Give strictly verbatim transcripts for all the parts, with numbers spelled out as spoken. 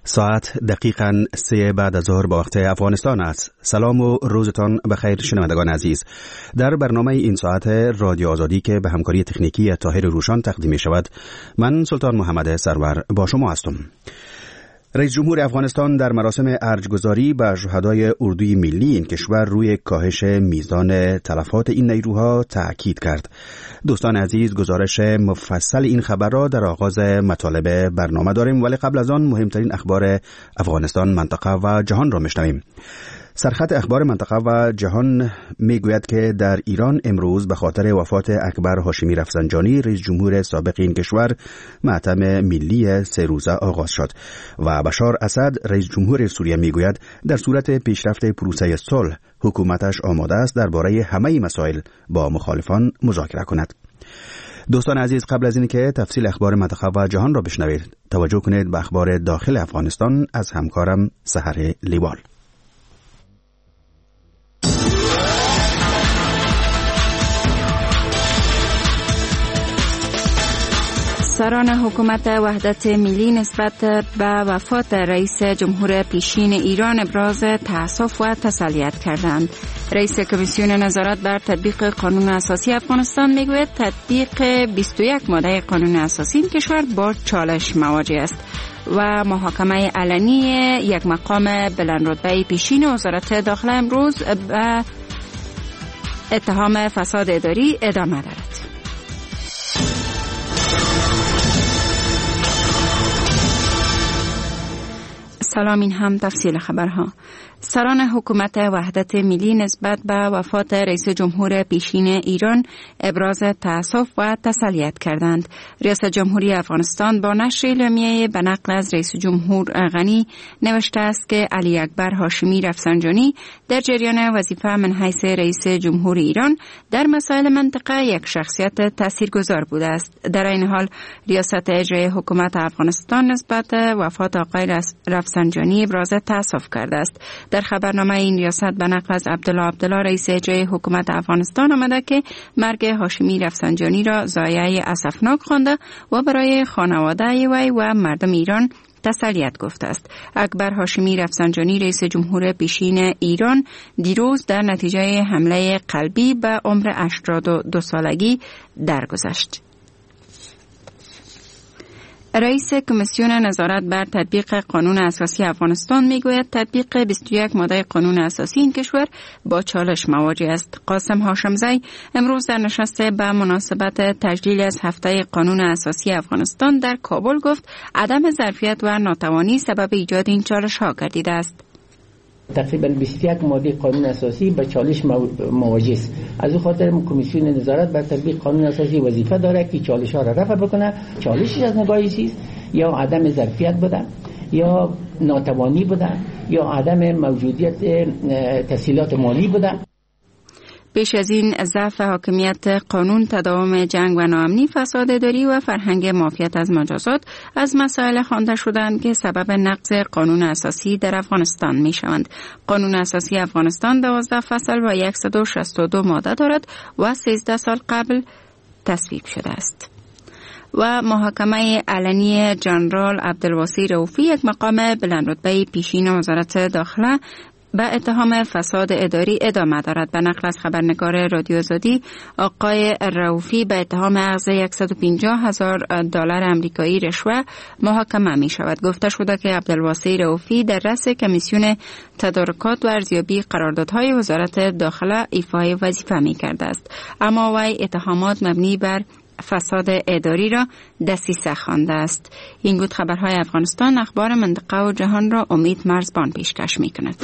ساعت دقیقاً سه بعد از ظهر با وقت افغانستان است. سلام و روزتان بخیر شنوندگان عزیز. در برنامه این ساعت رادیو آزادی که به همکاری تکنیکی طاهر روشان تقدیم می شود، من سلطان محمد سرور با شما هستم. رئیس جمهور افغانستان در مراسم ارجگذاری به شهدای اردوی ملی این کشور روی کاهش میزان تلفات این نیروها تاکید کرد. دوستان عزیز، گزارش مفصل این خبر را در آغاز مطالب برنامه داریم، ولی قبل از آن مهمترین اخبار افغانستان، منطقه و جهان را میشنویم. سرخط اخبار منطقه و جهان میگوید که در ایران امروز به خاطر وفات اکبر هاشمی رفسنجانی رئیس جمهور سابق این کشور ماتم ملی سه روزه آغاز شد و بشار اسد رئیس جمهور سوریه میگوید در صورت پیشرفت پروسه صلح حکومتش آماده است درباره همه مسائل با مخالفان مذاکره کند. دوستان عزیز، قبل از اینکه تفصیل اخبار منطقه و جهان را بشنوید، توجه کنید به اخبار داخل افغانستان از همکارم سحر لیوال. سران حکومت وحدت ملی نسبت به وفات رئیس جمهور پیشین ایران ابراز تأسف و تسلیت کردند. رئیس کمیسیون نظارت بر تطبیق قانون اساسی افغانستان میگوید تطبیق بیست و یک ماده قانون اساسی این کشور با چالش مواجه است و محاکمه علنی یک مقام بلندرتبه پیشین وزارت داخله امروز به اتهام فساد اداری ادامه دارد. سلام، این هم تفصیل خبرها. سران حکومت وحدت ملی نسبت به وفات رئیس جمهور پیشین ایران ابراز تأسف و تسلیت کردند. ریاست جمهوری افغانستان با نشر اعلامیه به نقل از رئیس جمهور غنی نوشته است که علی اکبر هاشمی رفسنجانی در جریان وظیفه من حیث رئیس جمهور ایران در مسائل منطقه یک شخصیت تاثیرگذار بوده است. در این حال ریاست اجرایی حکومت افغانستان نسبت به وفات آقای رفسنجانی ابراز تأسف کرده است. در خبرنامه این ریاست به نقل از عبدالله عبدالله رئیس اجرایی حکومت افغانستان آمده که مرگ هاشمی رفسنجانی را ضایعه اسفناک خوانده و برای خانواده وی و مردم ایران تسلیت گفته است. اکبر هاشمی رفسنجانی رئیس جمهور پیشین ایران دیروز در نتیجه حمله قلبی به عمر هشتاد و دو سالگی درگذشت. رئیس کمیسیون نظارت بر تطبیق قانون اساسی افغانستان میگوید تطبیق بیست و یک ماده قانون اساسی این کشور با چالش مواجه است. قاسم هاشمزی امروز در نشست به مناسبت تجلیل از هفته قانون اساسی افغانستان در کابل گفت عدم ظرفیت و ناتوانی سبب ایجاد این چالش ها گردیده است. تقریبا بیست و یک ماده قانون اساسی به چالش مواجه است. از او خاطر کمیسیون نظارت بر تطبیق قانون اساسی وظیفه داره که چالش ها را رفع بکنه. چالشش از نگاه چیست؟ یا عدم ظرفیت بوده، یا ناتوانی بوده، یا عدم موجودیت تسهیلات مالی بوده. پیش از این ضعف حاکمیت قانون، تداوم جنگ و ناامنی، فساد اداری و فرهنگ معافیت از مجازات از مسائل خوانده شدند که سبب نقض قانون اساسی در افغانستان می شوند. قانون اساسی افغانستان دوازده فصل و صد و شصت و دو ماده دارد و سیزده سال قبل تصویب شده است. و محاکمه علنی جنرال عبدالواسع رؤوفی یک مقام بلندرتبه پیشین وزارت داخله به اتهام فساد اداری ادامه دارد. به نقل از خبرنگار رادیو آزادی، آقای رؤوفی به اتهام اخذ صد و پنجاه هزار دلار آمریکایی رشوه محاکمه می شود. گفته شده که عبدالواسع رؤوفی در رأس کمیسیون تدارکات و ارزیابی قراردادهای وزارت داخله ایفای وظیفه می کرده است، اما وی اتهامات مبنی بر فساد اداری را دسیسه خوانده است. این بود خبرهای افغانستان. اخبار منطقه و جهان را امید مرزبان پیشکش می کند.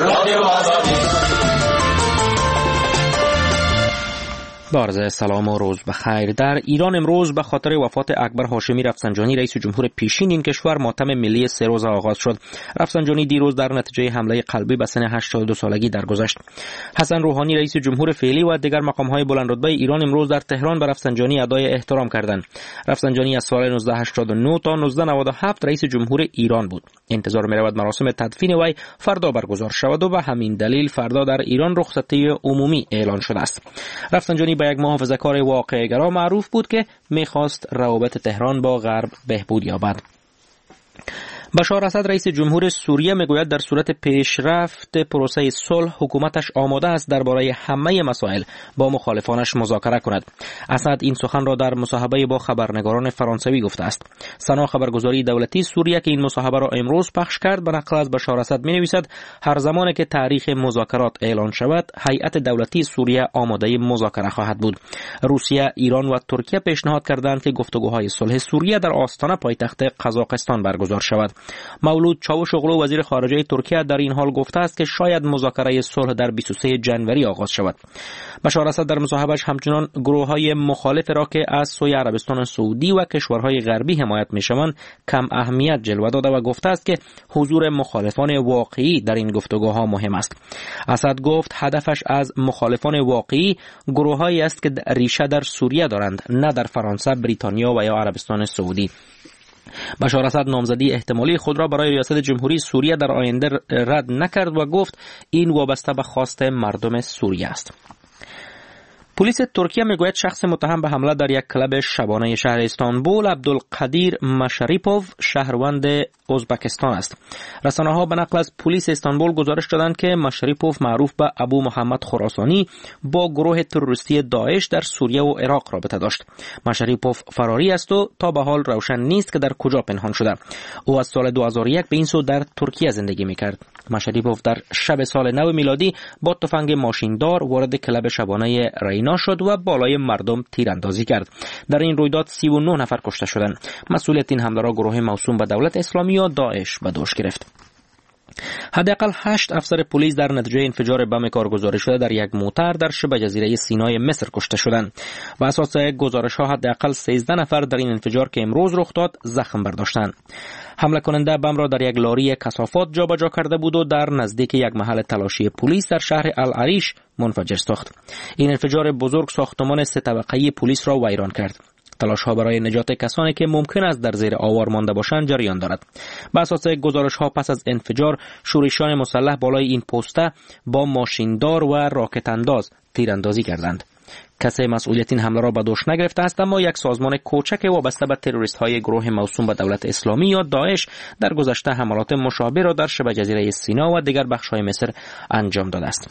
با عرض سلام و روز بخیر. در ایران امروز به خاطر وفات اکبر هاشمی رفسنجانی رئیس جمهور پیشین این کشور ماتم ملی سه روزه آغاز شد. رفسنجانی دیروز در نتیجه حمله قلبی به سن هشتاد و دو سالگی درگذشت. حسن روحانی رئیس جمهور فعلی و دیگر مقام‌های بلندرتبه ایران امروز در تهران به رفسنجانی ادای احترام کردند. رفسنجانی از سال نوزده هشتاد و نه تا نوزده نود و هفت رئیس جمهور ایران بود. انتظار می‌رود مراسم تدفین وی فردا برگزار شود و به همین دلیل فردا در ایران رخصتی عمومی اعلان شده است. رفسنجانی به یک محافظه‌کار واقع‌گرا معروف بود که می‌خواست روابط تهران با غرب بهبود یابد. بشار اسد رئیس جمهور سوریه میگوید در صورت پیشرفت پروسه صلح حکومتش آماده است درباره همه مسائل با مخالفانش مذاکره کند. اسد این سخن را در مصاحبه با خبرنگاران فرانسوی گفته است. سنا خبرگزاری دولتی سوریه که این مصاحبه را امروز پخش کرد به نقل از بشار اسد می‌نویسد هر زمانی که تاریخ مذاکرات اعلان شود هیئت دولتی سوریه آماده مذاکره خواهد بود. روسیه، ایران و ترکیه پیشنهاد کردند که گفتگوهای صلح سوریه در آستانه پایتخت قزاقستان برگزار شود. مولود چاوشوغلو وزیر خارجه ترکیه در این حال گفته است که شاید مذاکره صلح در بیست و سوم ژانویه آغاز شود. بشار اسد در مصاحبهش همچنان گروه‌های مخالف را که از سوی عربستان سعودی و کشورهای غربی حمایت می‌شوند کم اهمیت جلوه داده و گفته است که حضور مخالفان واقعی در این گفتگوها مهم است. اسد گفت هدفش از مخالفان واقعی گروه‌هایی است که ریشه در سوریه دارند، نه در فرانسه، بریتانیا و یا عربستان سعودی. بشار اسد نامزدی احتمالی خود را برای ریاست جمهوری سوریه در آینده رد نکرد و گفت این وابسته به خواست مردم سوریه است. پلیس ترکیه میگوید شخص متهم به حمله در یک کلب شبانه شهر استانبول عبدالقدیر مشریپوف شهروند ازبکستان است. رسانه‌ها به نقل از پلیس استانبول گزارش دادند که مشریپوف معروف به ابو محمد خراسانی با گروه تروریستی داعش در سوریه و عراق رابطه داشت. مشریپوف فراری است و تا به حال روشن نیست که در کجا پنهان شده. او از سال دو هزار و یک به این سو در ترکیه زندگی می‌کرد. مشریپوف در شب سال نو میلادی با تفنگ ماشیندار وارد کلب شبانه رینا شد و بالای مردم تیراندازی کرد. در این رویداد سی و نه نفر کشته شدند. مسئولیت این حمله را گروه موسوم به دولت اسلامی و داعش به دوش گرفت. حداقل هشت افسر پلیس در نتیجه انفجار بم کارگزاری شده در یک موتر در شبه جزیره سینای مصر کشته شدند. بر اساس گزارش‌ها حداقل سیزده نفر در این انفجار که امروز رخ داد زخم برداشتند. حمله کننده بم را در یک لاری کثافات جابجا کرده بود و در نزدیک یک محل تلاشی پلیس در شهر العریش منفجر ساخت. این انفجار بزرگ ساختمان سه طبقه‌ای پلیس را ویران کرد. تلاش‌ها برای نجات کسانی که ممکن است در زیر آوار مانده باشند جریان دارد. بر اساس گزارش‌ها پس از انفجار شورشیان مسلح بالای این پسته با ماشیندار و راکت انداز تیراندازی کردند. کسی مسئولیت این حمله را به دوش نگرفته است، اما یک سازمان کوچک وابسته به تروریست‌های گروه موسوم به دولت اسلامی یا داعش در گذشته حملات مشابه را در شبه جزیره سینا و دیگر بخش‌های مصر انجام داده است.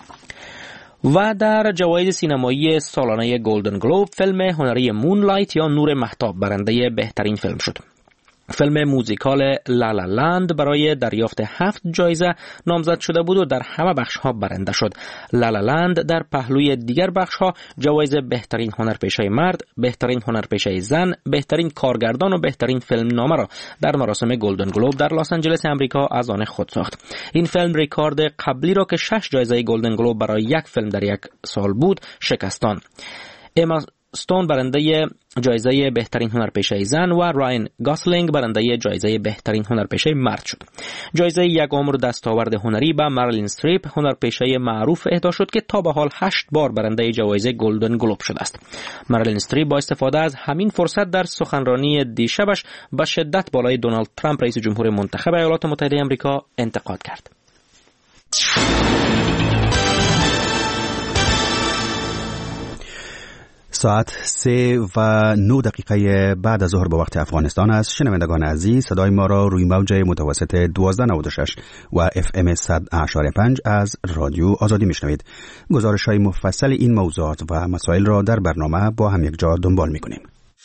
و در جوایز سینمایی سالانه گلدن گلوب فیلم هنری مونلایت یا نور مهتاب برنده بهترین فیلم شد. فیلم موزیکال لا لا لند برای دریافت هفت جایزه نامزد شده بود و در همه بخش‌ها برنده شد. لا لا لند در پهلوی دیگر بخش‌ها جوایز بهترین هنرپیشه مرد، بهترین هنرپیشه زن، بهترین کارگردان و بهترین فیلم نامه را در مراسم گلدن گلوب در لس آنجلس آمریکا از آن خود ساخت. این فیلم ریکارد قبلی را که شش جایزه گلدن گلوب برای یک فیلم در یک سال بود شکستان. اما استون برنده جایزه بهترین هنرپیشه زن و راین گاسلینگ برنده جایزه بهترین هنرپیشه مرد شد. جایزه یک عمر دستاورد هنری به مارلین استریپ هنرپیشه معروف اهدا شد که تا به حال هشت بار برنده جایزه گلدن گلوب شده است. مارلین استریپ با استفاده از همین فرصت در سخنرانی دیشبش به شدت بالای دونالد ترامپ رئیس جمهور منتخب ایالات متحده آمریکا انتقاد کرد. ساعت سه و نه دقیقه بعد از ظهر به وقت افغانستان است. شنوندگان عزیز، صدای ما را روی موج متوسط دوازده نود و شش و اف ام صد و پنج از رادیو آزادی میشنوید. گزارش های مفصل این موضوعات و مسائل را در برنامه با هم یک جا دنبال میکنیم.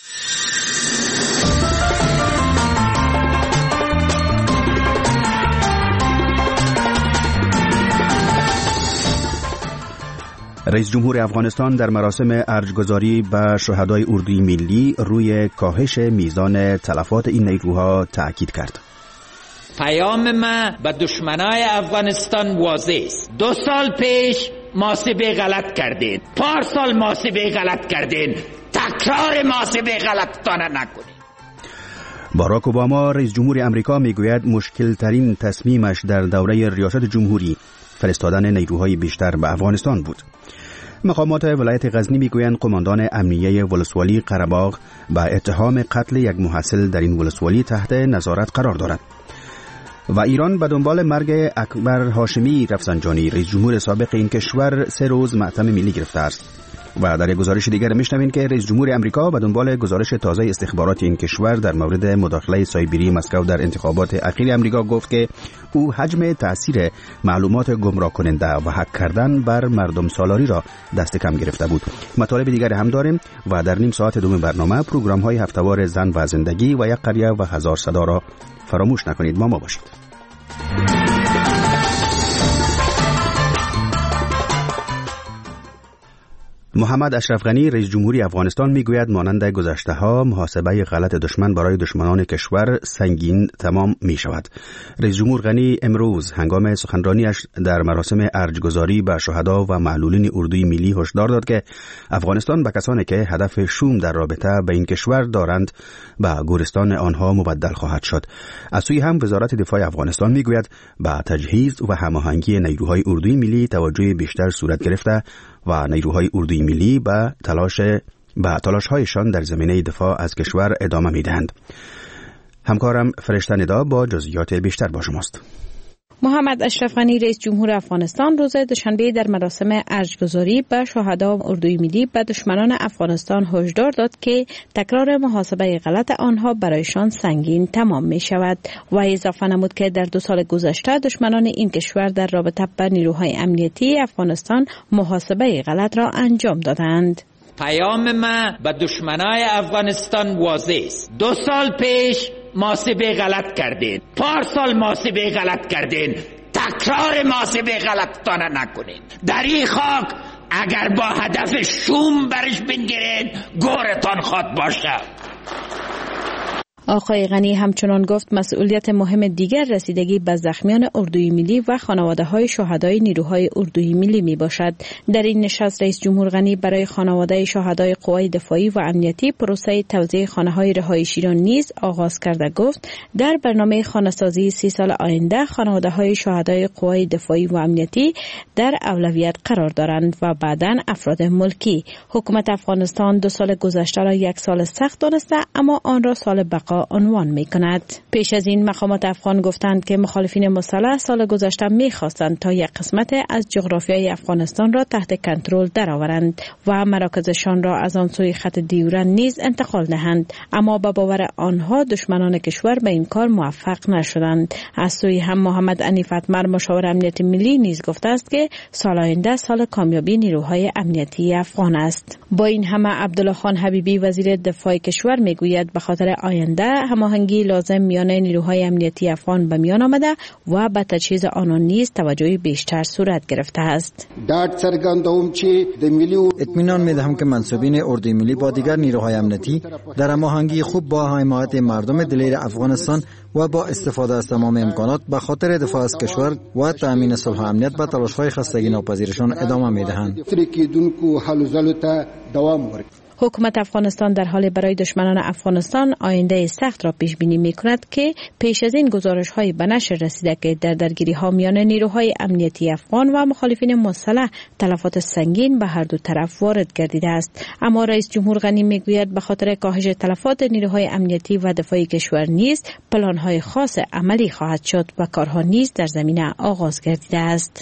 رئیس جمهور افغانستان در مراسم ارجگذاری به شهدای اردوی ملی روی کاهش میزان تلفات این نیروها تأکید کرد. پیام من به دشمنای افغانستان واضح است. دو سال پیش محاسبه غلط کردین، پارسال محاسبه غلط کردین، تکرار محاسبه غلطتان نکنید. باراک اوباما رئیس جمهور امریکا میگوید مشکل ترین تصمیمش در دوره ریاست جمهوری فرستادن نیروهای بیشتر به افغانستان بود. مقامات ولایت غزنی میگویند قماندان امنیه ولسوالی قره‌باغ با اتهام قتل یک محصل در این ولسوالی تحت نظارت قرار دارد. و ایران به دنبال مرگ اکبر هاشمی رفسنجانی رئیس جمهور سابق این کشور سه روز ماتم ملی گرفته است. و در یک گزارش دیگر میشنوین که رئیس جمهور امریکا به دنبال گزارش تازه استخبارات این کشور در مورد مداخله سایبری مسکو در انتخابات اخیر امریکا گفت که او حجم تاثیر معلومات گمراه کننده و هک کردن بر مردم سالاری را دست کم گرفته بود. مطالب دیگر هم داریم و در نیم ساعت دوم برنامه پروگرام های هفته‌وار زن و زندگی و یک قریه و هزار صدا را فراموش نکنید. ما ما باشید. محمد اشرف غنی رئیس جمهوری افغانستان میگوید مانند گذشته‌ها محاسبه غلط دشمن برای دشمنان کشور سنگین تمام می شود. رئیس جمهور غنی امروز هنگام سخنرانیش در مراسم ارجگذاری به شهدا و معلولین اردوی ملی هشدار داد که افغانستان به کسانی که هدف شوم در رابطه به این کشور دارند به گورستان آنها مبدل خواهد شد. از سوی هم وزارت دفاع افغانستان میگوید به تجهیز و هماهنگی نیروهای اردوی ملی توجه بیشتر صورت گرفته و نیروهای اردوی ملی به تلاش به تلاش‌هایشان در زمینه دفاع از کشور ادامه می‌دهند. همکارم فرشته ندا با جزئیات بیشتر با شماست. محمد اشرف غنی رئیس جمهور افغانستان روز دوشنبه در مراسم ارجگذاری به شهدا و اردوی ملی به دشمنان افغانستان هشدار داد که تکرار محاسبه غلط آنها برایشان سنگین تمام می شود و اضافه نمود که در دو سال گذشته دشمنان این کشور در رابطه با نیروهای امنیتی افغانستان محاسبه غلط را انجام دادند. پیام ما به دشمنای افغانستان واضح است. دو سال پیش محاسبه غلط کردین، پارسال محاسبه غلط کردین، تکرار محاسبه غلطتان نکنین. در این خاک اگر با هدف شوم برش بگیرین گورتان خواد باشه. آقای غنی همچنان گفت مسئولیت مهم دیگر رسیدگی به زخمیان اردوی ملی و خانواده های شهدای نیروهای اردوی ملی می باشد. در این نشست رئیس جمهور غنی برای خانواده شهدای قوای دفاعی و امنیتی پروسه توزیع خانه های رهایشی را نیز آغاز کرده. گفت در برنامه خانه‌سازی سی سال آینده خانواده های شهدای قوای دفاعی و امنیتی در اولویت قرار دارند و بعداً افراد ملکی. حکومت افغانستان دو سال گذشته را یک سال سخت دانسته اما آن را سال بقا عنوان می کند. پیش از این مقامات افغان گفتند که مخالفین مسلح سال گذشته می خواستند تا یک قسمت از جغرافیای افغانستان را تحت کنترل درآورند و مراکزشان را از آن سوی خط دیورند نیز انتقال دهند، اما به باور آنها دشمنان کشور به این کار موفق نشدند. از سوی هم محمد انیف اتمر مشاور امنیت ملی نیز گفته است که سال آینده سال کامیابی نیروهای امنیتی افغان است. با این همه عبدالله خان حبیبی وزیر دفاع کشور می گوید به خاطر آینده هماهنگی لازم میان نیروهای امنیتی افغان به میان آمده و به تجهیز آنان نیز توجه بیشتر صورت گرفته است. اطمینان میدهم که منصوبین اردوی ملی با دیگر نیروهای امنیتی در هماهنگی خوب با حمایت مردم دلیر افغانستان و با استفاده از تمام امکانات به خاطر دفاع از کشور و تأمین صلح و امنیت به تلاش‌های خستگی ناپذیرشان ادامه میدهند. حکومت افغانستان در حال برای دشمنان افغانستان آینده سخت را پیش بینی می کند که پیش از این گزارش های به نشر رسیده که در درگیری ها میان نیروهای امنیتی افغان و مخالفین مسلح تلفات سنگین به هر دو طرف وارد گردیده است. اما رئیس جمهور غنی می گوید به خاطر کاهش تلفات نیروهای امنیتی و دفاعی کشور نیز پلان های خاص عملی خواهد شد و کارها نیز در زمینه آغاز گردیده است.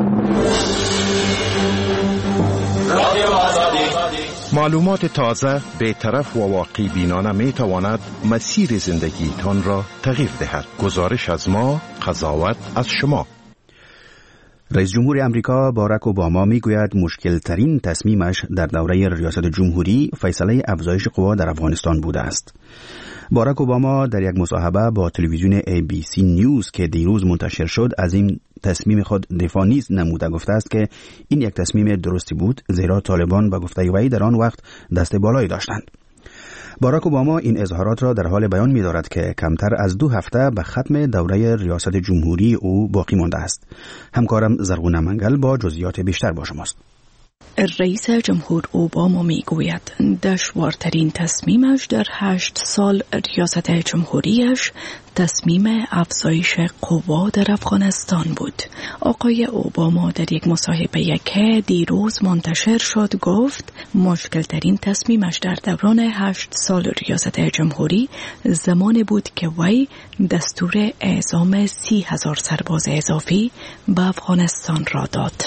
معلومات تازه، بی‌طرف و واقعی بینانه می تواند مسیر زندگی تان را تغییر دهد. گزارش از ما، قضاوت از شما. رئیس جمهور امریکا باراک اوباما می گوید مشکل ترین تصمیمش در دوره ریاست جمهوری فیصله افزایش قوا در افغانستان بوده است. باراک اوباما در یک مصاحبه با تلویزیون ای بی سی نیوز که دیروز منتشر شد از این تصمیم خود دفاع نیز نموده گفته است که این یک تصمیم درستی بود، زیرا طالبان به گفته وی در آن وقت دست بالایی داشتند. باراک اوباما این اظهارات را در حال بیان می دارد که کمتر از دو هفته به ختم دوره ریاست جمهوری او باقی مانده است. همکارم زرغونه منگل با جزئیات بیشتر با شماست. رئیس جمهور اوباما می گوید دشوارترین تصمیمش در هشت سال ریاست جمهوریش تصمیم افزایش قوا در افغانستان بود. آقای اوباما در یک مصاحبه که دیروز منتشر شد گفت مشکل ترین تصمیمش در دوران هشت سال ریاست جمهوری زمان بود که وی دستور اعزام سی هزار سرباز اضافی به افغانستان را داد.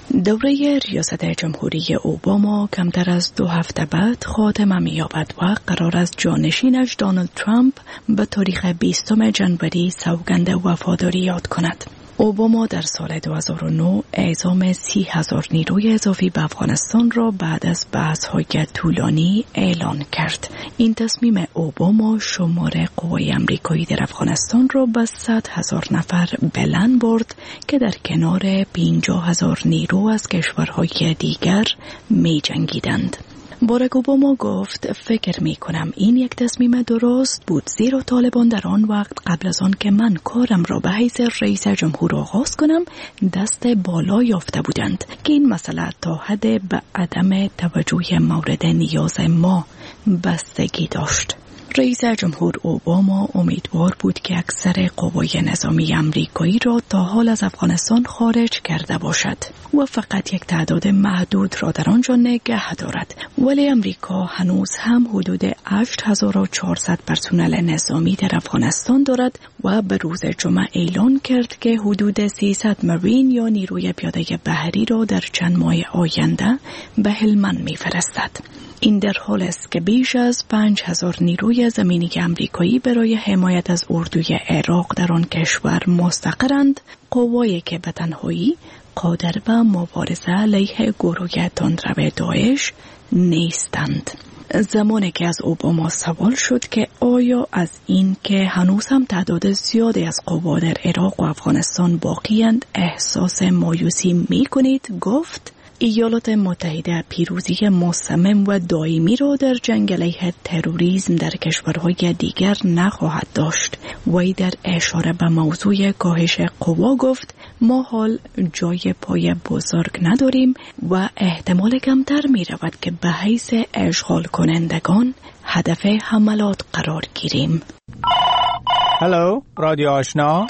دوره ریاست جمهوری اوباما کمتر از دو هفته بعد خاتمه می‌یابد و قرار است جانشینش دونالد ترامپ به تاریخ بیستم ژانویه سوگند وفاداری یاد کند. اوباما در سال دو هزار و نه اعزام سی هزار نیروی اضافی به افغانستان را بعد از بحث‌های طولانی اعلان کرد. این تصمیم اوباما شمار قوای آمریکایی در افغانستان را به صد هزار نفر بلند برد که در کنار پنجاه هزار نیرو از کشورهای دیگر می جنگیدند. باراک اوباما گفت فکر می کنم این یک تصمیم درست بود، زیرا طالبان در آن وقت قبل از آن که من کارم را به حیث رئیس جمهور آغاز کنم دست بالا یافته بودند که این مسئله تا حد به عدم توجه مورد نیاز ما بستگی داشت. رئیس جمهور اوباما امیدوار بود که اکثر قوای نظامی آمریکایی را تا حال از افغانستان خارج کرده باشد و فقط یک تعداد محدود را در آنجا نگه دارد، ولی آمریکا هنوز هم حدود هشت هزار و چهارصد پرسنل نظامی در افغانستان دارد و به روز جمعه اعلان کرد که حدود سیصد مارین یا نیروی پیاده بحری را در چند ماه آینده به هلمند می‌فرستد. این در حال است که بیش از پنج هزار نیروی زمینی آمریکایی برای حمایت از اردوی عراق در آن کشور مستقرند، قوایی که به تنهایی قادر به مبارزه علیه گروه تندرو داعش نیستند. زمانی که از اوباما سوال شد که آیا از این که هنوز هم تعداد زیادی از قوا در عراق و افغانستان باقی‌اند احساس مایوسی می کنید، گفت ایالات متحده پیروزی مصمم و دائمی را در جنگ علیه تروریسم در کشورهای دیگر نخواهد داشت. وی در اشاره به موضوع کاهش قوا گفت ما حال جای پای بزرگ نداریم و احتمال کمتر می رود که به حیث اشغال کنندگان هدف حملات قرار گیریم. هلو رادیو آشنا،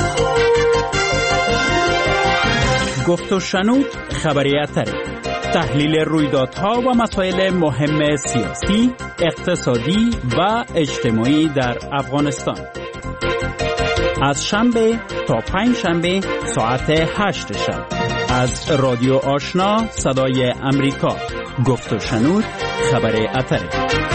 گفت و شنود خبریت تحلیل رویدادها و مسائل مهم سیاسی، اقتصادی و اجتماعی در افغانستان از شنبه تا پنج شنبه ساعت هشت شب از رادیو آشنا صدای امریکا. گفت و شنود خبر اتره.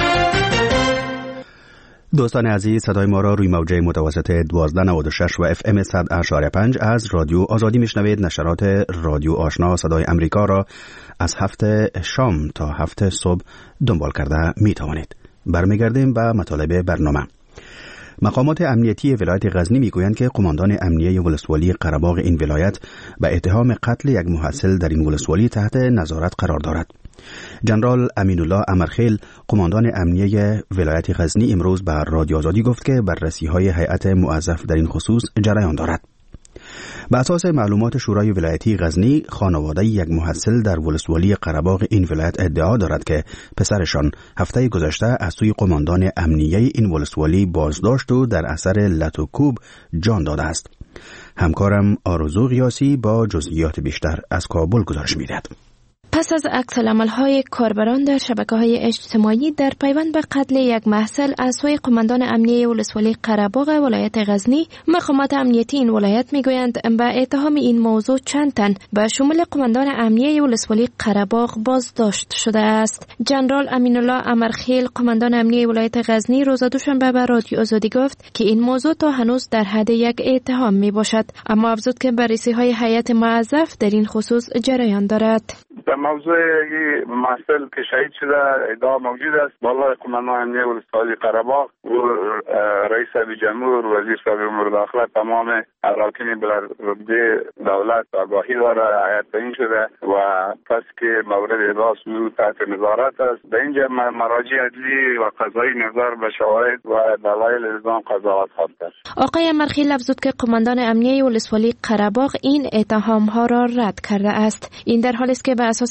دوستان عزیز، صدای ما را روی موجه متوسط دوازده نود و شش و اف ام صد اشاره پنج از رادیو آزادی میشنوید. نشرات رادیو آشنا صدای امریکا را از هفته شام تا هفته صبح دنبال کرده می توانید. برمیگردیم به مطالب برنامه. مقامات امنیتی ولایت غزنی میگویند که قماندان امنیه ولسوالی قره‌باغ این ولایت به اتهام قتل یک محصل در این ولسوالی تحت نظارت قرار دارد. جنرال امین الله امرخیل قماندان امنیه ولایت غزنی امروز به رادیو آزادی گفت که بررسی‌های هیئت موظف در این خصوص جریان دارد. به اساس معلومات شورای ولایتی غزنی، خانواده یک محصل در ولسوالی قره‌باغ این ولایت ادعا دارد که پسرشان هفته گذشته از سوی قماندان امنیه این ولسوالی بازداشت و در اثر لط و کوب جان داده است. همکارم آرزو غیاسی با جزئیات بیشتر از کابل گزارش می‌دهد. پس از عکس‌العمل‌های کاربران در شبکه‌های اجتماعی در پیوند به قتل یک محصل از سوی قماندان امنیه ولسوالی قره‌باغ ولایت غزنی، مقامات امنیتی این ولایت میگویند به اتهام این موضوع چند تن به شمول قماندان امنیه ولسوالی قره‌باغ بازداشت شده است. جنرال امین الله امرخیل قماندان امنیه ولایت غزنی روز دوشنبه به رادیو آزادی گفت که این موضوع تا هنوز در حد یک اتهام میباشد، اما افزود که بررسی‌های هیئت موظف در این خصوص جریان دارد. در موضوع محصل که شهید شده ادعا موجود است. بالا قماندان امنیه ولسوالی قره‌باغ و رئیس جمهور، وزیر صاحب امور داخله، تمام اراکین بلندرتبه دولت آگاهی داره. هیئت تعیین شده و پس که مورد ادعا او تحت نظارت است. به اینجا مراجع عدلی و قضایی نظر به شواهد و دلایل الزام قضاوت خواهد کرد. آقای امرخیل افزود که قماندان امنیه ولسوالی قره‌باغ این اتهام‌ها را رد کرده است. این در حالی است که به اساس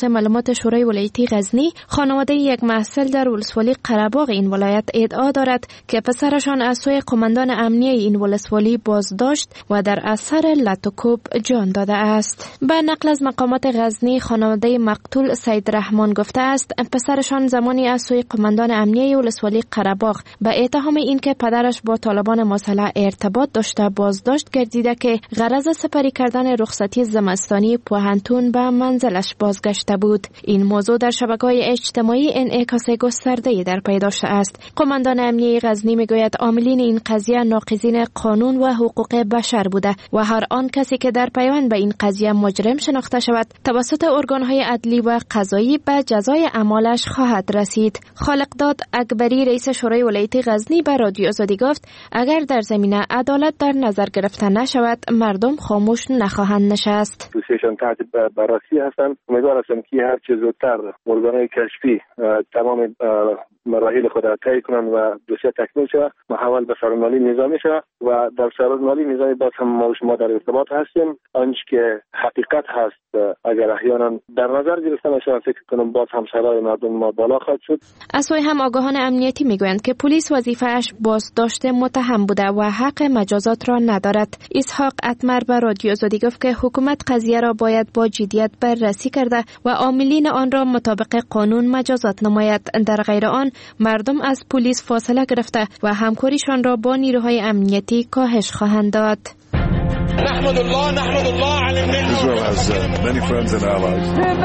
معلومات شورای ولایتی غزنی، خانواده یک محصل در ولسوالی قره‌باغ این ولایت ادعا دارد که پسرشان از سوی قماندان امنیه این ولسوالی بازداشت و در اثر لطوکوب جان داده است. به نقل از مقامات غزنی، خانواده مقتول سید رحمان گفته است پسرشان زمانی از سوی قماندان امنیه ولسوالی قره‌باغ به اتهام اینکه پدرش با طالبان مسلح ارتباط داشته بازداشت گردیده که غرض سپری کردن رخصتی زمستانی پوهنتون به منزلش بازگشته بود. این موضوع در شبکه‌های اجتماعی انعکاس گسترده‌ای در پی داشته است. قماندان امنیه غزنی میگوید عاملین این قضیه ناقضین قانون و حقوق بشر بوده و هر آن کسی که در پیوند به این قضیه مجرم شناخته شود توسط ارگان‌های عدلی و قضایی به جزای اعمالش خواهد رسید. خالقداد اکبری رئیس شورای ولایتی غزنی به رادیو آزادی گفت اگر در زمینه عدالت در نظر گرفته نشود مردم خاموش نخواهند نشست. دوستشان تحت بررسی هستند. امیدوار هستم که هر چه زودتر ارگان‌های کشفی تمام مراحل خود را طی کنند و دوسیه تکمیل شود، محول به سازمانی نظامی شود و در سازمانی نظامی باز هم ما و شما در ارتباط هستیم. آنچه که حقیقت هست اگر احیانا در نظر گرفته نشود فکر کنم باز هم صدای مردم ما بالا خواهد شد. از سوی هم آگاهان امنیتی میگویند که پلیس وظیفه‌اش بازداشت متهم بوده و حق مجازات را ندارد. اسحاق اتمر به رادیو آزادی گفت که حکومت قضیه را باید با جدیت بررسی کرده و عاملین آن را مطابق قانون مجازات نماید. در غیر آن مردم از پلیس فاصله گرفته و همکاریشان را با نیروهای امنیتی کاهش خواهند داد. نحمد الله نحمد الله على Israel has uh, many friends and allies.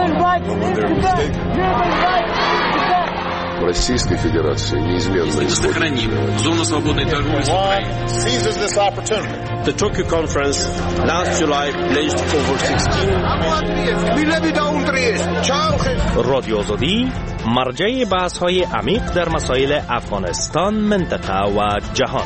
Российской Федерации неизменно сохраним зону свободной торговли с Украиной. Seizes this opportunity. The Tokyo conference last July pledged over sixteen. رادیو آزادی مرجع بحث‌های عمیق در مسائل افغانستان، منطقه و جهان.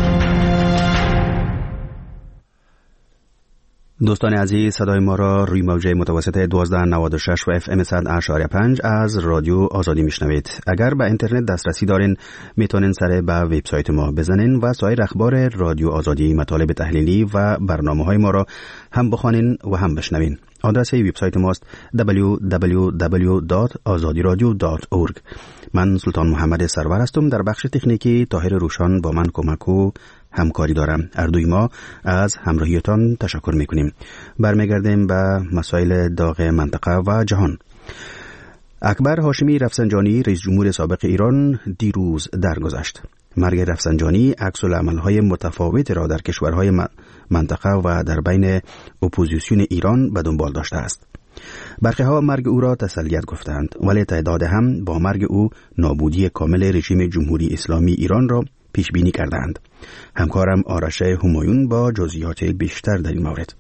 دوستان عزیز، صدای ما را روی موجه متوسط دوازده نود و شش و اف ام صد اشاری پنج از رادیو آزادی میشنوید. اگر به اینترنت دسترسی دارین میتونین سر به وبسایت ما بزنین و سایر اخبار رادیو آزادی، مطالب تحلیلی و برنامه‌های ما را هم بخوانین و هم بشنوین. آدرس وبسایت ماست دبلیو دبلیو دبلیو دات آزادی رادیو دات اورگ. من سلطان محمد سرور هستم. در بخش تکنیکی طاهر روشان با من کمک و همکاری دارم. اردوی ما از همراهیتان تشکر میکنیم. برمیگردیم به مسائل داغ منطقه و جهان. اکبر هاشمی رفسنجانی رئیس جمهور سابق ایران دیروز درگذشت. مرگ رفسنجانی عکس العمل‌های متفاوت را در کشورهای منطقه و در بین اپوزیسیون ایران به دنبال داشته است. برخی‌ها مرگ او را تسلیت گفتند، ولی تعداد هم با مرگ او نابودی کامل رژیم جمهوری اسلامی ایران را پیش بینی کردند. همکارم آرش همایون با جزئیات بیشتر در این مورد.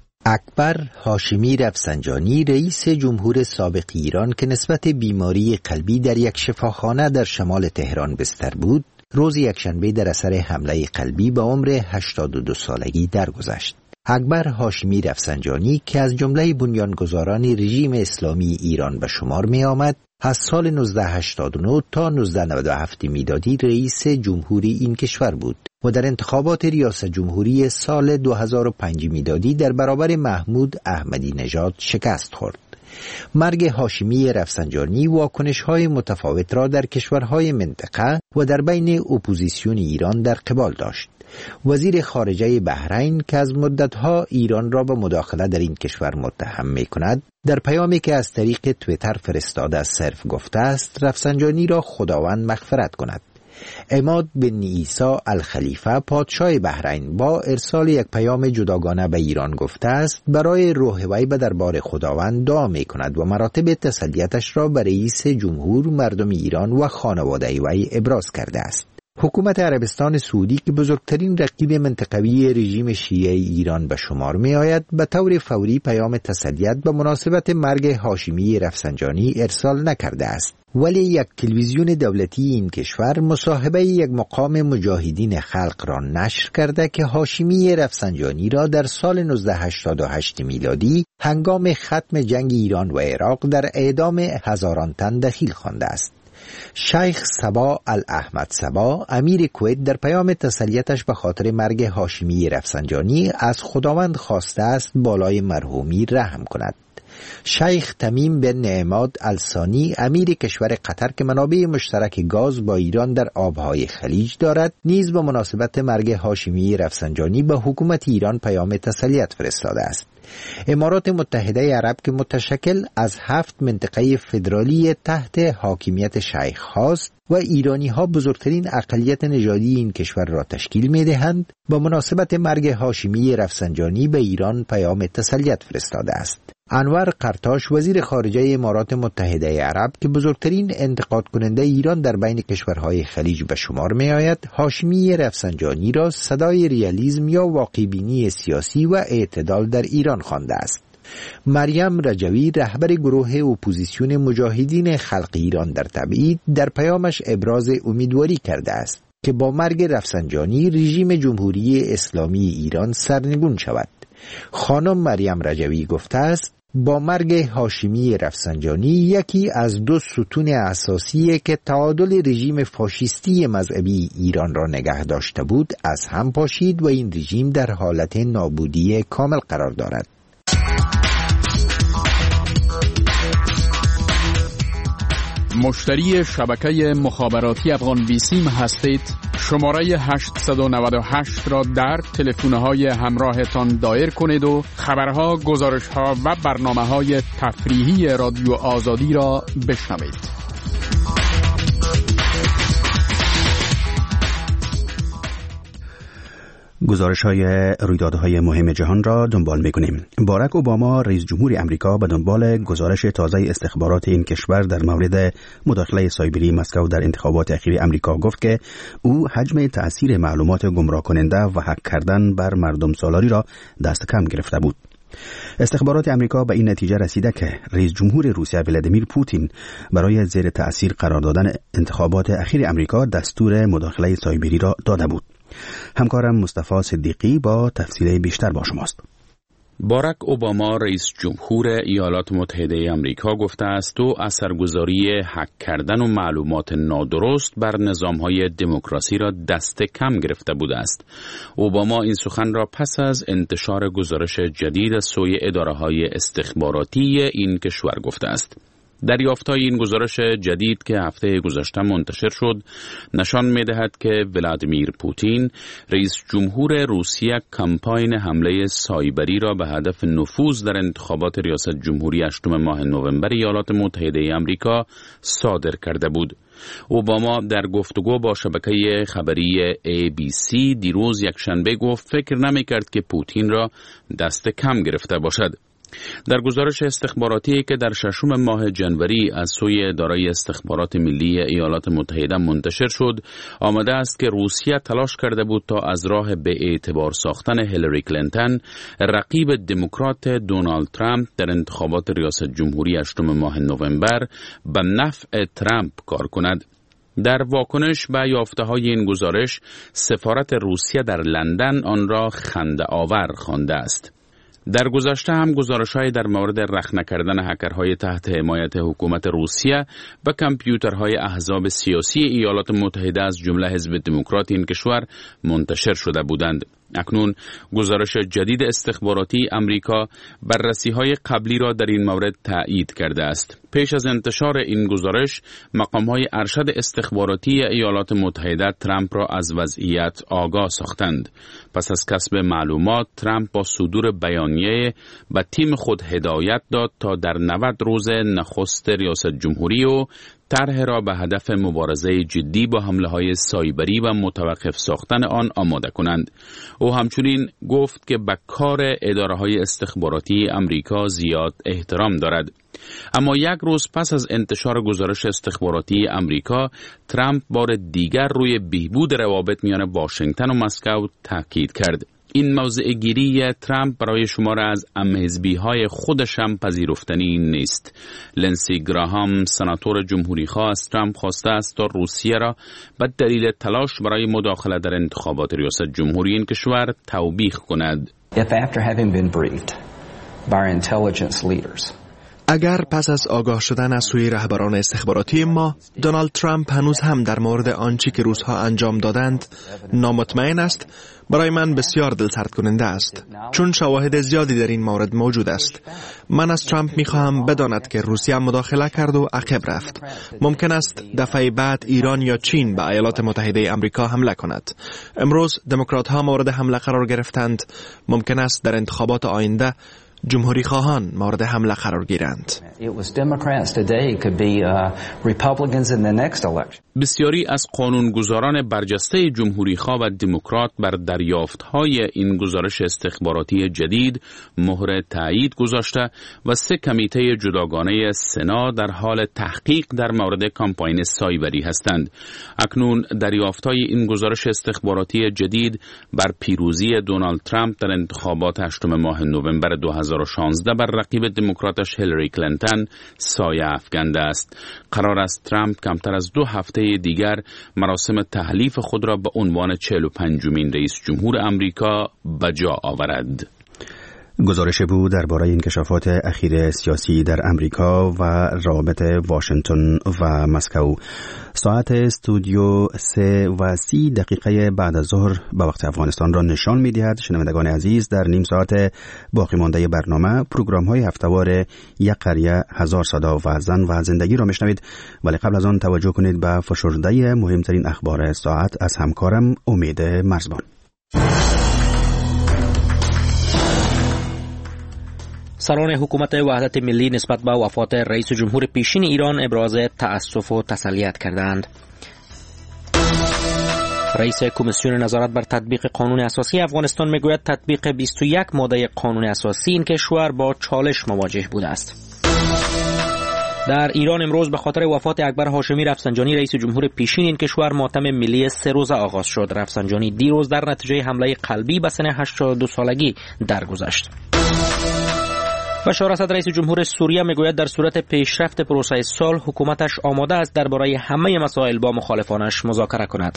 اکبر هاشمی رفسنجانی رئیس جمهور سابق ایران که نسبت بیماری قلبی در یک شفاخانه در شمال تهران بستر بود، روز یکشنبه در اثر حمله قلبی به عمر هشتاد و دو سالگی درگذشت. اکبر هاشمی رفسنجانی که از جمله بنیانگذاران رژیم اسلامی ایران به شمار می آمد، از سال نوزده هشتاد و نه تا نوزده نود و هفت میلادی رئیس جمهوری این کشور بود و در انتخابات ریاست جمهوری سال دو هزار و پنج میلادی در برابر محمود احمدی نژاد شکست خورد. مرگ هاشمی رفسنجانی واکنش‌های متفاوت را در کشورهای منطقه و در بین اپوزیسیون ایران در قبال داشت. وزیر خارجه بحرین که از مدتها ایران را به مداخله در این کشور متهم می‌کند، در پیامی که از طریق توییتر فرستاده صرف گفته است رفسنجانی را خداوند مغفرت کند. عماد بن عیسی الخلیفه پادشاه بحرین با ارسال یک پیام جداگانه به ایران گفته است برای روح وی به دربار خداوند دعا می‌کند و مراتب تسلیتش را به رئیس جمهور، مردم ایران و خانواده وی ابراز کرده است. حکومت عربستان سعودی که بزرگترین رقیب منطقوی رژیم شیعه ایران به شمار می آید، به طور فوری پیام تسلیت به مناسبت مرگ هاشمی رفسنجانی ارسال نکرده است. ولی یک تلویزیون دولتی این کشور مصاحبه یک مقام مجاهدین خلق را نشر کرده که هاشمی رفسنجانی را در سال نوزده هشتاد و هشت میلادی هنگام ختم جنگ ایران و عراق در اعدام هزاران تن دخیل خوانده است. شیخ صبا الاحمد صبا امیر کویت در پیام تسلیتش به خاطر مرگ هاشمی رفسنجانی از خداوند خواسته است بالای مرحومی رحم کند. شیخ تمیم بن عماد الثانی امیر کشور قطر که منابع مشترک گاز با ایران در آبهای خلیج دارد نیز به مناسبت مرگ هاشمی رفسنجانی به حکومت ایران پیام تسلیت فرستاده است. امارات متحده عرب که متشکل از هفت منطقه فدرالی تحت حاکمیت شیخ هاست و ایرانی ها بزرگترین اقلیت نژادی این کشور را تشکیل می دهند، با مناسبت مرگ هاشمی رفسنجانی به ایران پیام تسلیت فرستاده است. انور قرطاش وزیر خارجه امارات متحده عرب که بزرگترین انتقاد کننده ایران در بین کشورهای خلیج به شمار می آید، هاشمی رفسنجانی را صدای ریالیسم یا واقع‌بینی سیاسی و اعتدال در ایران خوانده است. مریم رجوی رهبر گروه اپوزیسیون مجاهدین خلق ایران در تبعید در پیامش ابراز امیدواری کرده است که با مرگ رفسنجانی رژیم جمهوری اسلامی ایران سرنگون شود. خانم مریم رجوی گفته است با مرگ هاشمی رفسنجانی یکی از دو ستون اساسی که تعادل رژیم فاشیستی مذهبی ایران را نگه داشته بود از هم پاشید و این رژیم در حالت نابودی کامل قرار دارد. مشتری شبکه مخابراتی افغان ویسیم هستید؟ شماره هشت نه هشت را در تلفن‌های همراهتان دایر کنید و خبرها، گزارش‌ها و برنامه‌های تفریحی رادیو آزادی را بشنوید. گزارش های رویدادهای مهم جهان را دنبال می‌کنیم. باراک اوباما رئیس جمهور امریکا به دنبال گزارش تازه استخبارات این کشور در مورد مداخله سایبری مسکو در انتخابات اخیر امریکا گفت که او حجم تأثیر معلومات گمراه کننده و هک کردن بر مردم سالاری را دست کم گرفته بود. استخبارات امریکا به این نتیجه رسیده که رئیس جمهور روسیه ولادیمیر پوتین برای زیر تأثیر قرار دادن انتخابات اخیر امریکا دستور مداخله سایبری را داده بود. همکارم مصطفی صدیقی با تفصیل بیشتر با شماست. باراک اوباما رئیس جمهور ایالات متحده آمریکا گفته است او اثرگذاری هک کردن و معلومات نادرست بر نظام‌های دموکراسی را دست کم گرفته بوده است. اوباما این سخن را پس از انتشار گزارش جدید از سوی اداره‌های استخباراتی این کشور گفته است. دریافت‌های این گزارش جدید که هفته گذشته منتشر شد نشان می‌دهد که ولادیمیر پوتین رئیس جمهور روسیه کمپاین حمله سایبری را به هدف نفوذ در انتخابات ریاست جمهوری هشتم ماه نوامبر ایالات متحده آمریکا صادر کرده بود. اوباما در گفتگو با شبکه خبری ای بی سی دیروز یکشنبه گفت فکر نمی‌کرد که پوتین را دست کم گرفته باشد. در گزارش استخباراتی که در ششم ماه جنوری از سوی اداره استخبارات ملی ایالات متحده منتشر شد، آمده است که روسیه تلاش کرده بود تا از راه به اعتبار ساختن هیلاری کلینتون، رقیب دموکرات دونالد ترامپ در انتخابات ریاست جمهوری هشتم ماه نوامبر به نفع ترامپ کار کند. در واکنش به یافته‌های این گزارش، سفارت روسیه در لندن آن را خنده آور خوانده است. در گذشته هم گزارش‌های در مورد رخنه کردن هکرهای تحت حمایت حکومت روسیه به کامپیوترهای احزاب سیاسی ایالات متحده از جمله حزب دموکرات این کشور منتشر شده بودند. اکنون گزارش جدید استخباراتی امریکا بررسی‌های قبلی را در این مورد تایید کرده است. پیش از انتشار این گزارش، مقام‌های ارشد استخباراتی ایالات متحده ترامپ را از وضعیت آگاه ساختند. پس از کسب معلومات، ترامپ با صدور بیانیه به تیم خود هدایت داد تا در نود روز نخست ریاست جمهوری و طرح را به هدف مبارزه جدی با حمله‌های سایبری و متوقف ساختن آن آماده کنند. او همچنین گفت که به کار اداره‌های استخباراتی امریکا زیاد احترام دارد. اما یک روز پس از انتشار گزارش استخباراتی امریکا، ترامپ بار دیگر روی بهبود روابط میان واشنگتن و مسکو تاکید کرد. این موضع گیری ترامپ برای شمار از همحزبی‌های خودش هم پذیرفتنی نیست. لنسی گراهام، سناتور جمهوری‌خواه، از ترامپ خواسته است تا روسیه را به دلیل تلاش برای مداخله در انتخابات ریاست جمهوری این کشور توبیخ کند. If after having been briefed by our intelligence leaders اگر پس از آگاه شدن از سوی رهبران استخباراتی ما، دونالد ترامپ هنوز هم در مورد آنچه که روزها انجام دادند نامطمئن است، برای من بسیار دلسرد کننده است، چون شواهد زیادی در این مورد موجود است. من از ترامپ میخواهم بداند که روسیه مداخله کرد و عقب رفت. ممکن است دفعه بعد ایران یا چین به ایالات متحده آمریکا حمله کند. امروز دموکرات ها مورد حمله قرار گرفتند. ممکن است در انتخابات آینده جمهوری خواهان مورد حمله قرار گیرند. بسیاری از قانونگذاران برجسته جمهوری خواه و دموکرات بر دریافت‌های این گزارش استخباراتی جدید مهر تایید گذاشته و سه کمیته جداگانه سنا در حال تحقیق در مورد کامپاین سایبری هستند. اکنون دریافت‌های این گزارش استخباراتی جدید بر پیروزی دونالد ترامپ در انتخابات هشتم ماه نوامبر دو هزار و شانزده بر رقیب دموکراتش هیلاری کلینتون سایه افکنده است. قرار است ترامپ کمتر از دو هفته دیگر مراسم تحلیف خود را به عنوان چهل و پنجمین رئیس جمهور امریکا به جا آورد. گزارش بود درباره انکشافات اخیر سیاسی در امریکا و روابط واشنگتن و مسکو. ساعت استودیو سه و سی دقیقه بعد از ظهر به وقت افغانستان را نشان می دهد. شنوندگان عزیز، در نیم ساعت باقی مانده برنامه پروگرام های هفته‌وار یک قریه، هزار صدا و زن و زندگی را میشنوید، ولی قبل از آن توجه کنید به فشرده مهمترین اخبار ساعت از همکارم امید مرزبان. سران حکومت وحدت ملی نسبت به وفات رئیس جمهور پیشین ایران ابراز تأسف و تسلیت کردند. رئیس کمیسیون نظارت بر تطبیق قانون اساسی افغانستان میگوید تطبیق بیست و یک ماده قانون اساسی این کشور با چالش مواجه بوده است. در ایران امروز به خاطر وفات اکبر هاشمی رفسنجانی رئیس جمهور پیشین این کشور ماتم ملی سه روزه آغاز شد. رفسنجانی دیروز در نتیجه حمله قلبی به سن هشتاد و دو سالگی درگذشت. بشار اسد رئیس جمهور سوریه میگوید در صورت پیشرفت پروسه صلح حکومتش آماده است درباره همه مسائل با مخالفانش مذاکره کند.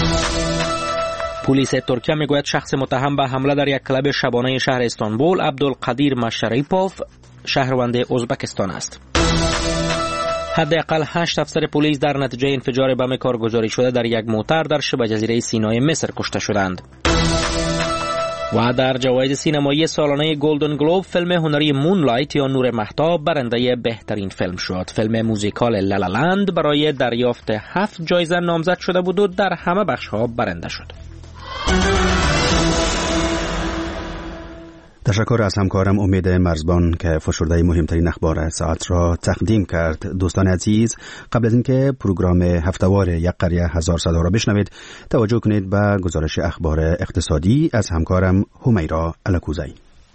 پلیس ترکیه میگوید شخص متهم به حمله در یک کلب شبانه شهر استانبول عبدالقدیر مشریپوف شهروند ازبکستان است. حداقل هشت افسر پلیس در نتیجه انفجار بم کارگزاری شده در یک موتر در شبه جزیره سینای مصر کشته شدند. و در جوایز سینمایی سالانه گلدن گلوب فیلم هنری مونلایت یا نور مهتاب برنده بهترین فیلم شد. فیلم موزیکال لالالند برای دریافت هفت جایزه نامزد شده بود و در همه بخش‌ها برنده شد. تشکر از همکارم امید مرزبان که فشرده مهمترین اخبار ساعت را تقدیم کرد. دوستان عزیز، قبل از اینکه پروگرام هفته‌وار یک قریه هزار صدا را بشنوید، توجه کنید به گزارش اخبار اقتصادی از همکارم همیرا الکوزی.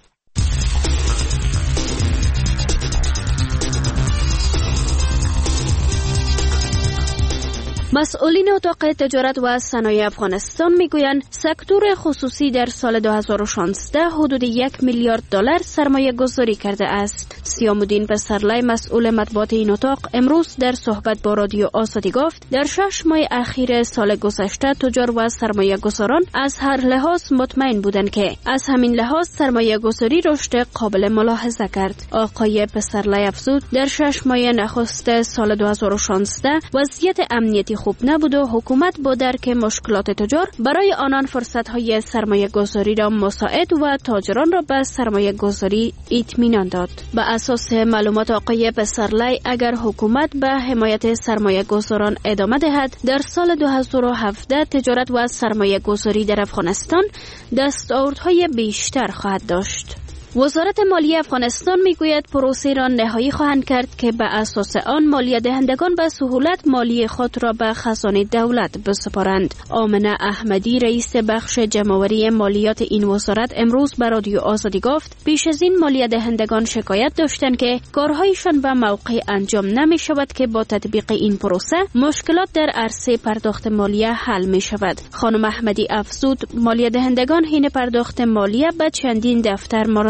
مسئولین اتاق تجارت و صنایع افغانستان میگویند سکتور خصوصی در سال دو هزار و شانزده حدود یک میلیارد دلار سرمایه گذاری کرده است. سیامودین پسرلی مسئول مطبوعات این اتاق امروز در صحبت با رادیو آزادی گفت در شش ماه اخیر سال گذشته تجار و سرمایه گذاران از هر لحاظ مطمئن بودند که از همین لحاظ سرمایه گذاری رشد قابل ملاحظه کرد. آقای پسرلی افزود در شش ماه نخست سال دو هزار و شانزده وضعیت امنیتی خوب نبود و حکومت با درک مشکلات تجار برای آنان فرصت‌های سرمایه گذاری را مساعد و تاجران را به سرمایه گذاری اطمینان داد. به اساس معلومات آقای پسرلی اگر حکومت به حمایت سرمایه گذاران ادامه دهد در سال دو هزار و هفده تجارت و سرمایه گذاری در افغانستان دستاوردهای بیشتر خواهد داشت. وزارت مالیه افغانستان میگوید پروسه را نهایی خواهند کرد که به اساس آن مالیه دهندگان به سهولت مالی خود را به خزانه دولت بسپارند. آمنه احمدی رئیس بخش جمع‌آوری مالیات این وزارت امروز به رادیو آزادی گفت پیش از این مالیه دهندگان شکایت داشتند که کارهایشان به موقع انجام نمی شود که با تطبیق این پروسه مشکلات در عرصه پرداخت مالیه حل می شود. خانم احمدی افزود مالیه دهندگان حین پرداخت مالیه به چندین دفتر مراجعه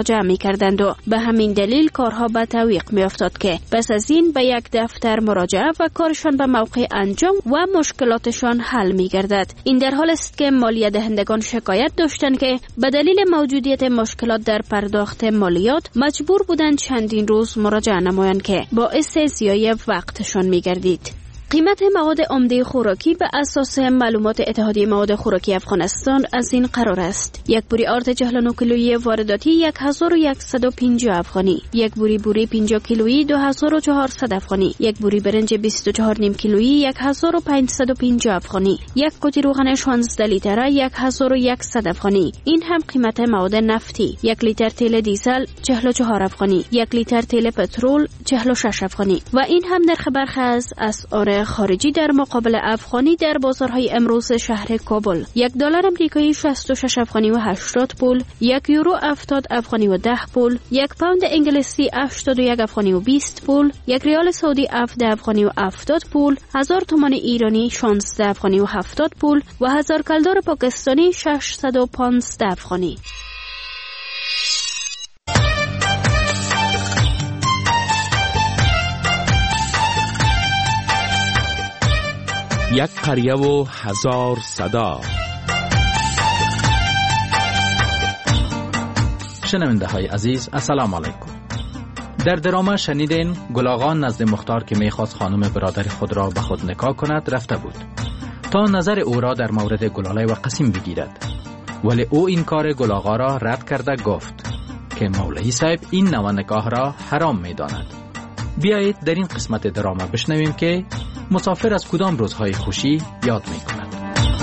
مراجعه می کردند و به همین دلیل کارها به تعویق می افتاد که پس از این به یک دفتر مراجعه و کارشان به موقع انجام و مشکلاتشان حل می گردد. این در حال است که مالیه دهندگان شکایت داشتند که به دلیل موجودیت مشکلات در پرداخت مالیات مجبور بودند چندین روز مراجعه نمایند که باعث ضیاع وقتشان می گردید. قیمت مواد عمده خوراکی به اساس معلومات اتحادیه مواد خوراکی افغانستان از این قرار است: یک بوری آرد چهل و نه کیلویی وارداتی یک هزار و صد و پنجاه افغانی، یک بوری بوری پنجاه کیلویی دو هزار و چهارصد افغانی، یک بوری برنج بیست و چهار و نیم کیلویی یک هزار و پانصد و پنجاه افغانی، یک کتی روغن شانزده لیتره یک هزار و صد افغانی. این هم قیمت مواد نفتی: یک لیتر تیل دیزل چهل و چهار افغانی، یک لیتر تیل پترول چهل و شش افغانی. و این هم نرخ برخی از اسعار خارجی در مقابل افغانی در بازارهای امروز شهر کابل: یک دلار آمریکایی شصت و شش افغانی و هشتاد پول، یک یورو هفتاد افغانی و ده پول، یک پوند انگلیسی هشتاد و یک افغانی و بیست پول، یک ریال سعودی هفده افغانی و هفتاد پول، هزار تومان ایرانی شانزده افغانی و هفتاد پول و هزار کلدار پاکستانی ششصد و پانزده افغانی. یک قریه و هزار صدا. شنونده های عزیز، السلام علیکم. در درامه شنیدین گلاغان نزد مختار که میخواست خانم برادر خود را به خود نکاح کند رفته بود تا نظر او را در مورد گلاله و قسیم بگیرد، ولی او این کار گلاغا را رد کرده گفت که مولوی صاحب این نوع نکاح را حرام میداند. بیایید در این قسمت درامه بشنویم که مسافر از کدام روزهای خوشی یاد می کند.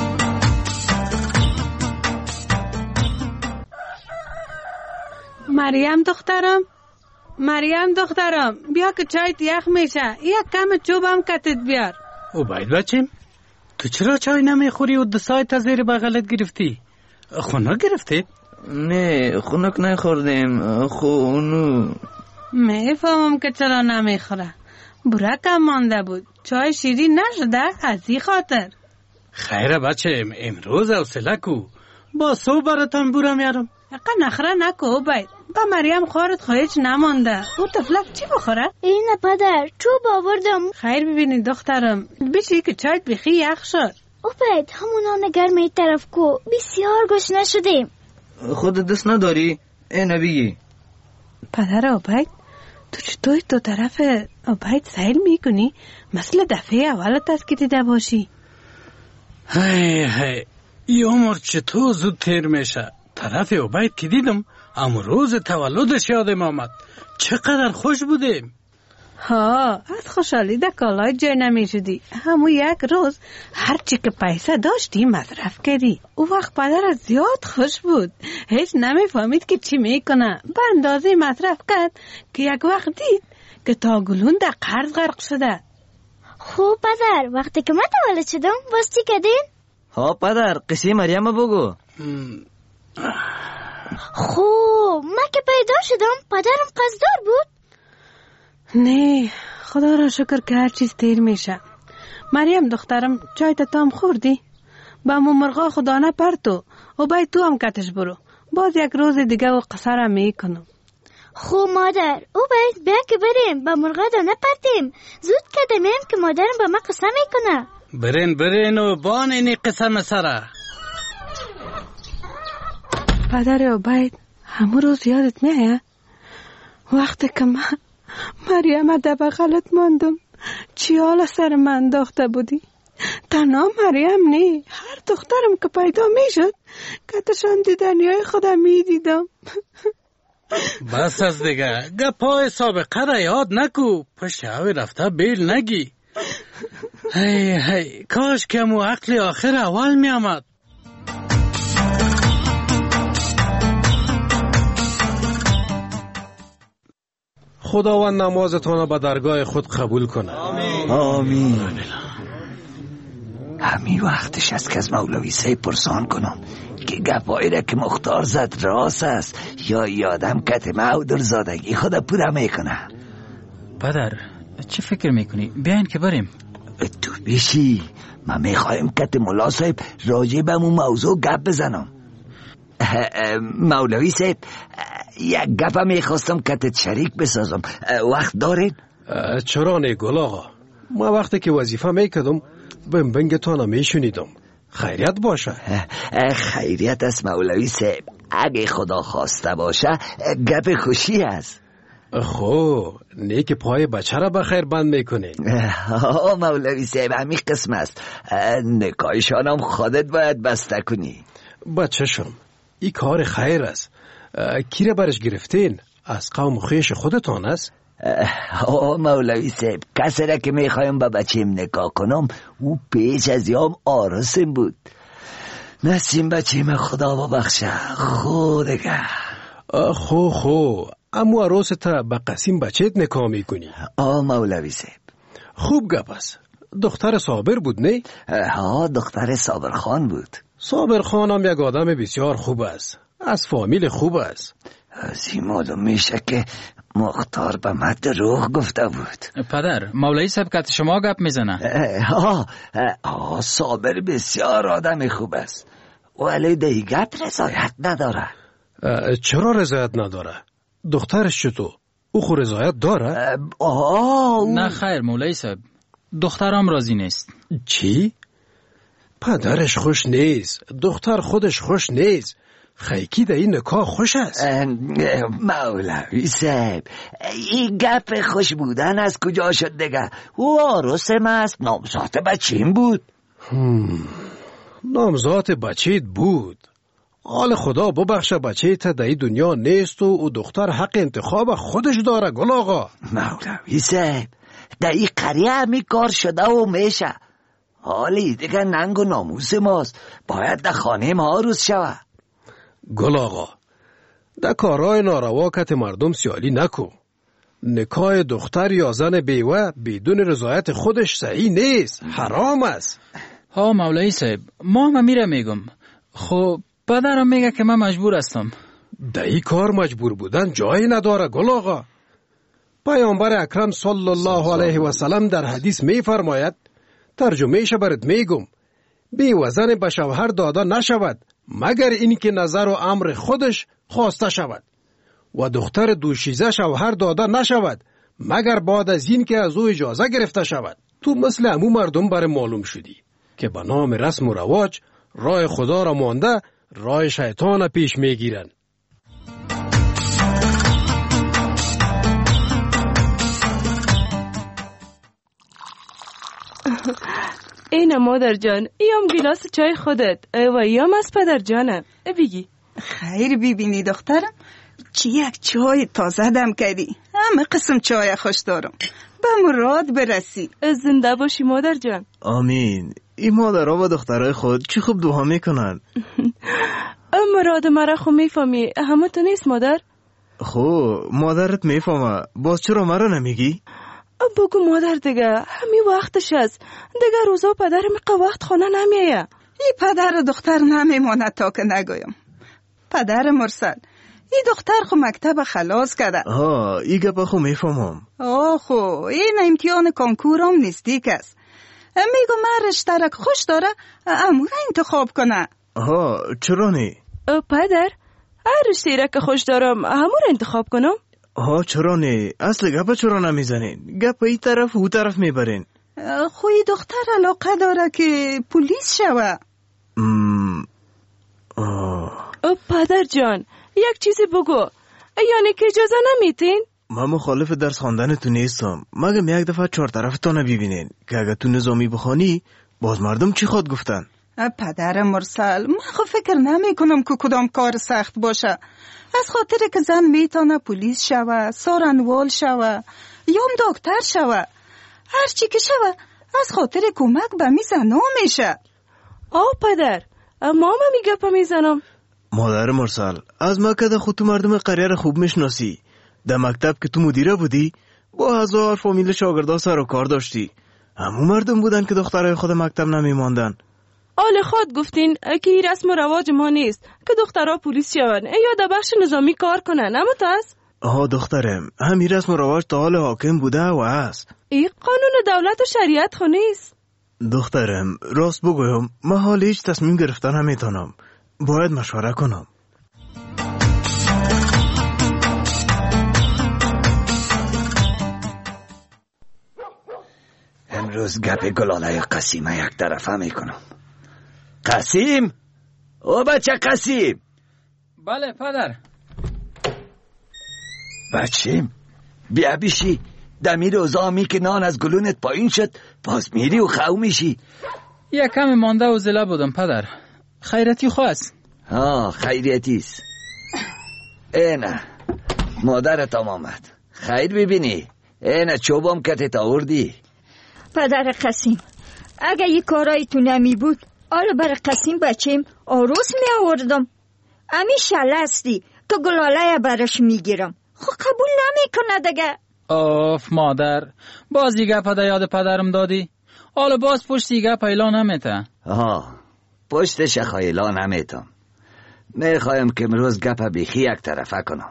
مریم دخترم، مریم دخترم، بیا که چایت یخ میشه. یک کم چوبم کتت بیار. او باید بچیم، تو چرا چای نمیخوری و دو سایت از زیر بغلت گرفتی؟ خونک گرفتی؟ نه خونک نخوردیم، خونو. میفهمم که چرا نمیخوره. برکم مانده بود، چای شیرین نشده از این خاطر. خیره بچه، امروز حوصله کو، با صبح براتان بوره میارم. اقا نخره نکو باید، با مریم خورت خواهیچ نمانده. او تفلک چی بخوره؟ اینه پدر، چوب آوردم. خیر ببینید دخترم، بشی که چایت بخی یخ شد. او باید همونا نگرمی طرف کو، بسیار گشنه شدیم. خود دست نداری؟ اینه بگی. پدر آباید، تو چطور تو طرف آباید سیل میکنی؟ مثل دفعه اولت است که دیده باشی. هی هی ای عمر چطور زود تیر میشه. طرف آباید که دیدم اما روز تولدش یادم آمد. چقدر خوش بودیم. ها، از خوشحالی در کالای جای نمی شدی. همون یک روز هرچی که پیسه داشتی مصرف کردی. او وقت پدر زیاد خوش بود، هیچ نمی فهمید که چی میکنه. به اندازه مصرف کرد که یک وقت دید که تا گلون در قرض غرق شده. خوب پدر، وقتی که من تولد شدم باز چی کردین؟ ها پدر، قصه مریم بگو. خوب، من که پیدا شدم پدرم قصدار بود؟ نه، خدا را شکر که هر چیز تیر میشه. مریم دخترم، چای تام خوردی؟ با مو مرغا خدا نپرتو و باید تو هم کتش برو. باز یک روز دیگه و قصه را میکنم. خوب مادر، او باید بیا که بریم با مرغا دا نپرتیم. زود کدمیم که مادرم با ما قصه میکنه. برین برین و بان اینی قصه مسره. پدر عبید، همون روز یادت میه وقتی که من مریم در بغلت ماندم چی حال سر من انداخته بودی؟ تنها مریم نه، هر دخترم که پیدا میشد کتشان دی دنیای خودم میدیدم. بس از دیگه گپای سابقه را یاد نکو، پشت هاوی رفته بیل نگی. هی هی کاش که مو عقل آخر اول می آمد. خداوند نمازتان را به درگاه خود قبول کنه. آمین. آمین. همین وقتش است که از مولوی صاحب پرسان کنم که گپایی را که مختار زد راست است یا یادم کتمه او در زادگی خود پوره میکنه. پدر چی فکر میکنی؟ بیاین که بریم. تو بشی، من میخوایم کت مولا صاحب راجع به مو موضوع گپ بزنم. مولوی صاحب یک گپ میخواستم کتت شریک بسازم. وقت دارین؟ چرا نه گل آقا، ما وقتی که وظیفه میکردم بم بنگتانا میشونیدم. خیریت باشه. خیریت است مولوی صاحب، اگه خدا خواسته باشه گپ خوشی است. خو نه که پای بچه را بخیر بند میکنی. ها مولوی صاحب همین قسم است. نکایشان هم خودت باید بسته کنی. بچه شم این کار خیر است. کی را برش گرفتین؟ از قوم خویش خودتان است؟ ها مولوی صاحب، کسی را که میخوایم با بچیم نکاح کنم او پیش از یام آرسم بود. نسیم بچیم خدا ببخشه. خودگه خو خو امو عروس تا با قسیم بچهت نکاح میکنی؟ آه مولوی صاحب. خوب گپ است. دختر صابر بود نه؟ ها دختر صابر خان بود. صابر خان هم یک آدم بسیار خوب است، از فامیل خوب است. از این معلوم میشه که مختار به من دروغ گفته بود. پدر مولوی صاحب که شما گپ میزنه. ها ها صابر بسیار آدم خوب است ولی دی گپ رضایت نداره. چرا رضایت نداره؟ دخترش چطور؟ او خو رضایت داره؟ آه نه خیر مولوی صاحب، دخترم راضی نیست. چی؟ پدرش خوش نیست، دختر خودش خوش نیست. خیکی ده این نکاح خوش است. مولوی صاحب این گپ خوش بودن از کجا شد دیگه؟ او عروسم است، نامزاد بچیم بود. نامزاد بچیت بود. حال خدا ببخشه بچه تا در دنیا نیست و او دختر حق انتخاب خودش داره گل آقا. مولوی صاحب در این قریه همی کار شده و میشه. حالی دیگه ننگ و ناموس ماست، باید در خانه ما روز شوه. گل آقا در کارهای ناروا کت مردم سیالی نکو. نکاح دختر یا زن بیوه بدون رضایت خودش صحیح نیست، حرام است. ها مولوی صاحب ما هم میره میگم. خب پدرم میگه که من مجبور هستم. در این کار مجبور بودن جایی نداره گل آقا. پیامبر اکرم صلی الله علیه و سلم در حدیث میفرماید، ترجمهش برات میگم، بیوه زن به شوهر داده نشود مگر این که نظر و امر خودش خواسته شود و دختر دوشیزه شوهر داده نشود مگر بعد از این که از او اجازه گرفته شود. تو مثل امو مردم بر معلوم شدی که به نام رسم و رواج راه خدا را مانده راه شیطان پیش میگیرن. اینه مادر جان، ایام گلاس چای خودت و ایام از پدر جانم. بگی. خیر ببینی دخترم، چی یک چای تازه دم کردی. همه قسم چای خوش دارم، به مراد برسی. زنده باشی مادر جان. آمین. این مادرها و دخترای خود چی خوب دعا میکنن. مراد مرا خو میفهمی، همه تو نیست مادر؟ خو مادرت میفهمه، باز چرا مرا نمیگی؟ بگو مادر دیگه، همین وقتش است دیگه. روزا پدر میقه وقت خانه نمیایه. این پدر و دختر نمیمونه تا که نگویم. پدر مرسل این دختر خو مکتب خلاص کرده. ها این گپا خو میفهمم. آه خو این امتحان کنکورم نزدیک است. میگو من رشترک خوش داره امور انتخاب کنه. ها چرا نی؟ پدر هر رشته که خوش دارم همور انتخاب کنم. ها چرا نی؟ اصل گپا چرا نمیزنین؟ گپ این طرف او طرف میبرین. خوی دختر علاقه داره که پلیس شوه. پدر جان یک چیزی بگو، یعنی که اجازه نمیتین؟ من مخالف درس خواندن تو نیستم، مگم یک دفعه چهار طرف تا نبیبینین که اگه تو نظامی بخوانی باز مردم چی خواد گفتن. پدر مرسل من خو فکر نمی کنم که کدام کار سخت باشه. از خاطر که زن میتونه پلیس شوه، سارنوال شوه یا هم دکتر شوه، هر چی که شوه از خاطر کمک به می زنو میشه. آه پدر ماما میگه پا میزنم. مادر مرسل از مکه خود تو مردم قریه خوب میشناسی. در مکتب که تو مدیره بودی با هزار فامیل شاگردا سر و کار داشتی. همون مردم بودن که دخترای خود مکتب نمیماندن. آل خود گفتین که این رسم و رواج ما نیست که دخترها پلیس شون یا در بخش نظامی کار کنن، اما تاس؟ آها دخترم همین رسم و رواج تا حال حاکم بوده و هست. این قانون دولت و شریعت خو نیست. دخترم راست بگویم من حال هیچ تصمیم گرفتن نمیتونم، باید مشوره کنم. امروز گپ گلاله قسیم یک طرفه میکنم. قسیم؟ او بچه قسیم. بله پدر. بچیم بیا بیشی. دمی روزا می که نان از گلونت پایین شد باز میری و خو میشی. یک کمی مانده و زله بودم پدر. خیرتی خواست. ها خیریتیست. اینه مادرت هم آمد. خیر ببینی. اینه چوبم کتت آوردی. پدر قسیم اگه یک کارایی تو نمی بود آلو بر قسیم بچیم آروس می آوردم. امی شلستی که گلاله برش میگیرم. خب قبول نمی کنه دیگه. آف مادر بازی گپ ده یاد پدرم دادی. حالا باز پشتی گپ ایلا نمیته. آها پشتش خیلا نمیتم. میخوایم که امروز گپ بیخی یک طرفه کنم.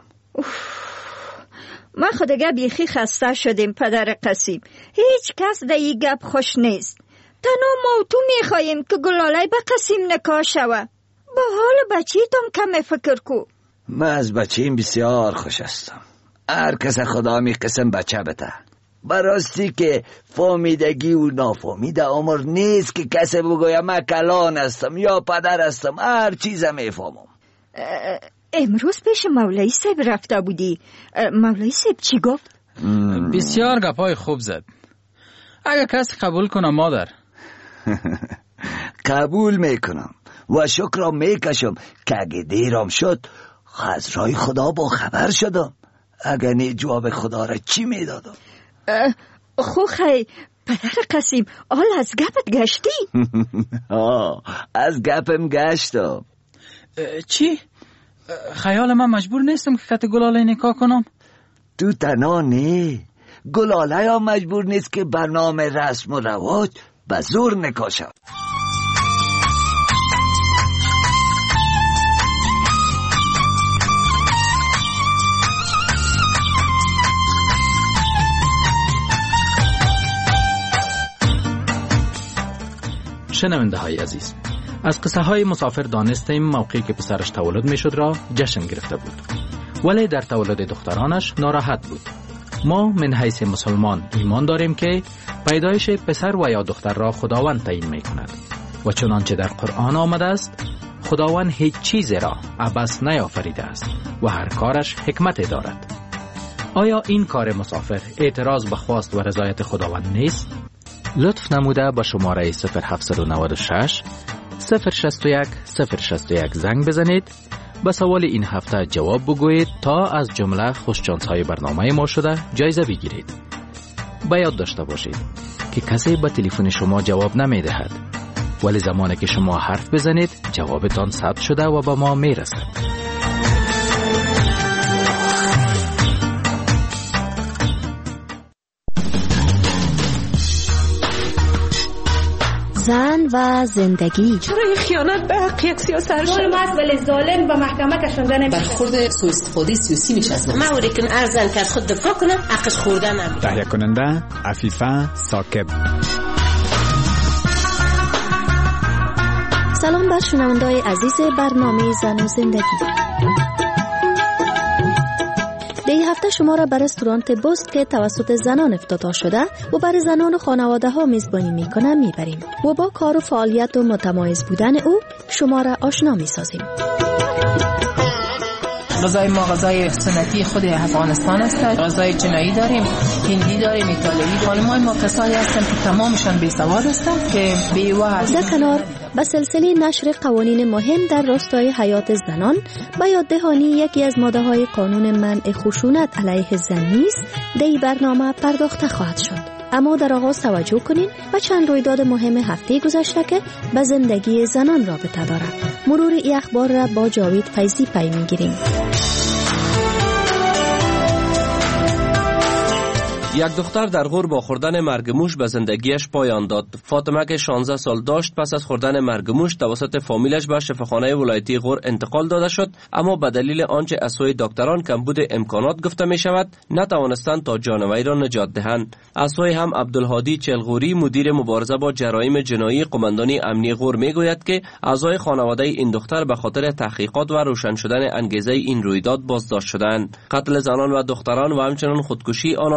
ما خودگه بیخی خسته شدیم پدر قسیم. هیچ کس ده ای گپ خوش نیست. تنها ما تو میخوایم که گلاله به قسیم نکاح شوه. با حال بچیتم کم فکر کو. من از بچیم بسیار خوش هستم. هر کس خدا می قسم بچه بته. براستی که فامیدگی و نافامیده عمر نیست که کسی بگویم من کلان هستم یا پدر هستم. هر چیزم میفهمم. امروز پیش مولای صاحب رفته بودی. مولای صاحب چی گفت؟ بسیار گپای خوب زد. اگه کسی قبول کنم مادر. قبول میکنم و شکرم میکشم که اگه دیرم شد از رای خدا با خبر شدم. اگه نی جواب خدا را چی میدادم؟ خو خی پدر قسیم آل از گپت گشتی؟ آه از گپم گشتم. چی؟ خیال من مجبور نیستم که کت گلاله نکاح کنم؟ تو تنها نه گلاله هم مجبور نیست که برنامه رسم و رواج به زور نکاح شد. شنونده های عزیز، از قصه های مسافر دانستیم موقعی که پسرش تولد می شد را جشن گرفته بود، ولی در تولد دخترانش ناراحت بود. ما من حیث مسلمان ایمان داریم که پیدایش پسر و یا دختر را خداوند تعیین می کند و چنانچه در قرآن آمده است خداوند هیچ چیزی را عبث نیافریده است و هر کارش حکمت دارد. آیا این کار مسافر اعتراض به خواست و رضایت خداوند نیست؟ لطف نموده با شماره صفر هفت نه شش صفر شش یک صفر شش یک زنگ بزنید، به سوال این هفته جواب بگویید تا از جمله خوششانس های برنامه ما شده جایزه بگیرید. به یاد داشته باشید که کسی به تلفن شما جواب نمی دهد، ولی زمانی که شما حرف بزنید جوابتان ثبت شده و به ما می رسد. زن و زندگی. چرا این خیانت به حق یک سیاست ظلم است ولی ظالم به محکمه کشانده نمیشه. برخورد سوء استفاده سیاسی میشه از من. موری که ارزن که از خود دفاع کنه حقش خورده نمیشه. تهیه کننده عفیفه ثاقب. سلام بر شنونده‌های عزیز برنامه زن و زندگی. در این هفته شما را به رستوران بوست که توسط زنان افتتاح شده و برای زنان و خانواده ها میزبانی میکنه میبریم و با کار و فعالیت و متمایز بودن او شما را آشنا میسازیم. غذای ما غذای سنتی خود افغانستان است. غذای چینایی داریم، هندی داریم، ایتالیایی داریم. ما ما کسایی هستن که تمامشان بی سواد هستن که بیوه هستن. در کنار به سلسله نشر قوانین مهم در راستای حیات زنان به یاد دهانی یکی از ماده‌های قانون منع خشونت علیه زن نیز در این برنامه پرداخته خواهد شد. اما در آغاز توجه کنین و چند رویداد مهم هفته گذشته که به زندگی زنان رابطه دارد. مرور این اخبار را با جاوید فیضی پی می‌گیریم. یک دختر در غور با خوردن مرگ موش به زندگیش پایان داد. فاطمه که شانزده سال داشت پس از خوردن مرگ موش توسط فامیلش به شفاخانه ولایتی غور انتقال داده شد، اما به دلیل آنچه از سوی دکتران کمبود امکانات گفته می شود نتوانستند تا جان وی را نجات دهند. از سوی هم عبدالهادی چلغوری مدیر مبارزه با جرایم جنایی قماندانی امنیه غور می گوید که اعضای خانواده این دختر به خاطر تحقیقات و روشن شدن انگیزه این رویداد بازداشت شدند. قتل زنان و دختران و همچنین خودکشی آنان در غور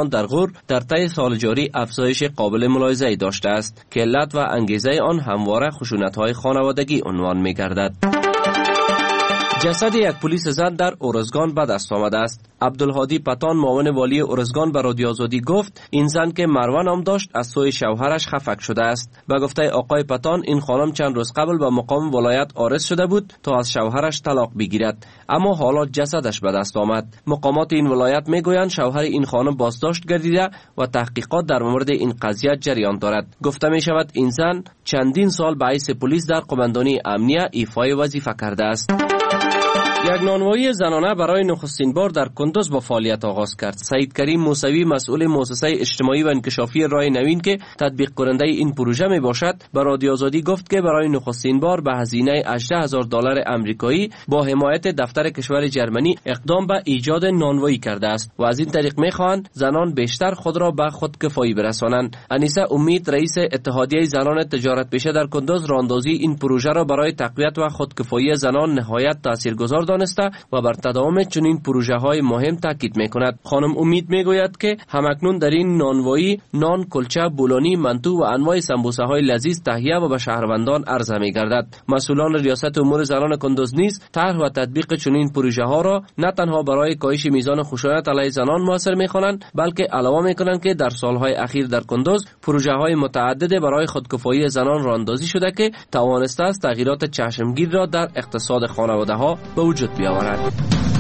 امور در طی سال جاری افزایش قابل ملاحظه‌ای داشته است که علت و انگیزه آن همواره خشونت‌های خانوادگی عنوان می‌گردد. جسد یک پلیس زن در ارزگان به دست آمده است. عبدالهادی پتان معاون والی ارزگان به رادیو آزادی گفت این زن که مروه نام داشت از سوی شوهرش خفک شده است. به گفته آقای پتان این خانم چند روز قبل به مقام ولایت عارض شده بود تا از شوهرش طلاق بگیرد، اما حالا جسدش به دست آمد. مقامات این ولایت میگویند شوهر این خانم بازداشت گردیده و تحقیقات در مورد این قضیه جریان دارد. گفته می شود این زن چندین سال به حیث پلیس در قماندانی امنیه ایفای وظیفه کرده است. یک نانوایی زنانه برای نخستین بار در کندوز با فعالیت آغاز کرد. سعید کریم موسوی مسئول مؤسسه اجتماعی و انکشافی رای نوین که تطبیق کننده این پروژه می باشد به رادیو آزادی گفت که برای نخستین بار به هزینه هجده هزار دلار آمریکایی با حمایت دفتر کشور جرمنی اقدام به ایجاد نانوایی کرده است و از این طریق می خواهند زنان بیشتر خود را به خودکفایی برسانند. انیسه امید رئیس اتحادیه زنان تجارت پیشه در کندوز راهاندازی این پروژه را برای تقویت و خودکفایی زنان نهایت تاثیرگذار دانسته و بر تداوم چنین پروژه های مهم تاکید می کند. خانم امید می گوید که همکنون در این نانوایی نان، کلچه، بولانی، منتو و انواع سمبوسه های لذیذ تهیه و به شهروندان عرضه می گردد. مسئولان ریاست امور زنان کندوز نیز طرح و تطبیق چنین پروژه ها را نه تنها برای کاهش میزان خشونت علیه زنان موثر می خوانند بلکه علاوه می کنند که در سالهای اخیر در کندوز پروژه های متعدد برای خودکفایی زنان راهاندازی شده که توانسته است تغییرات چشمگیر را در اقتصاد خانواده ها به وجود بیاورد.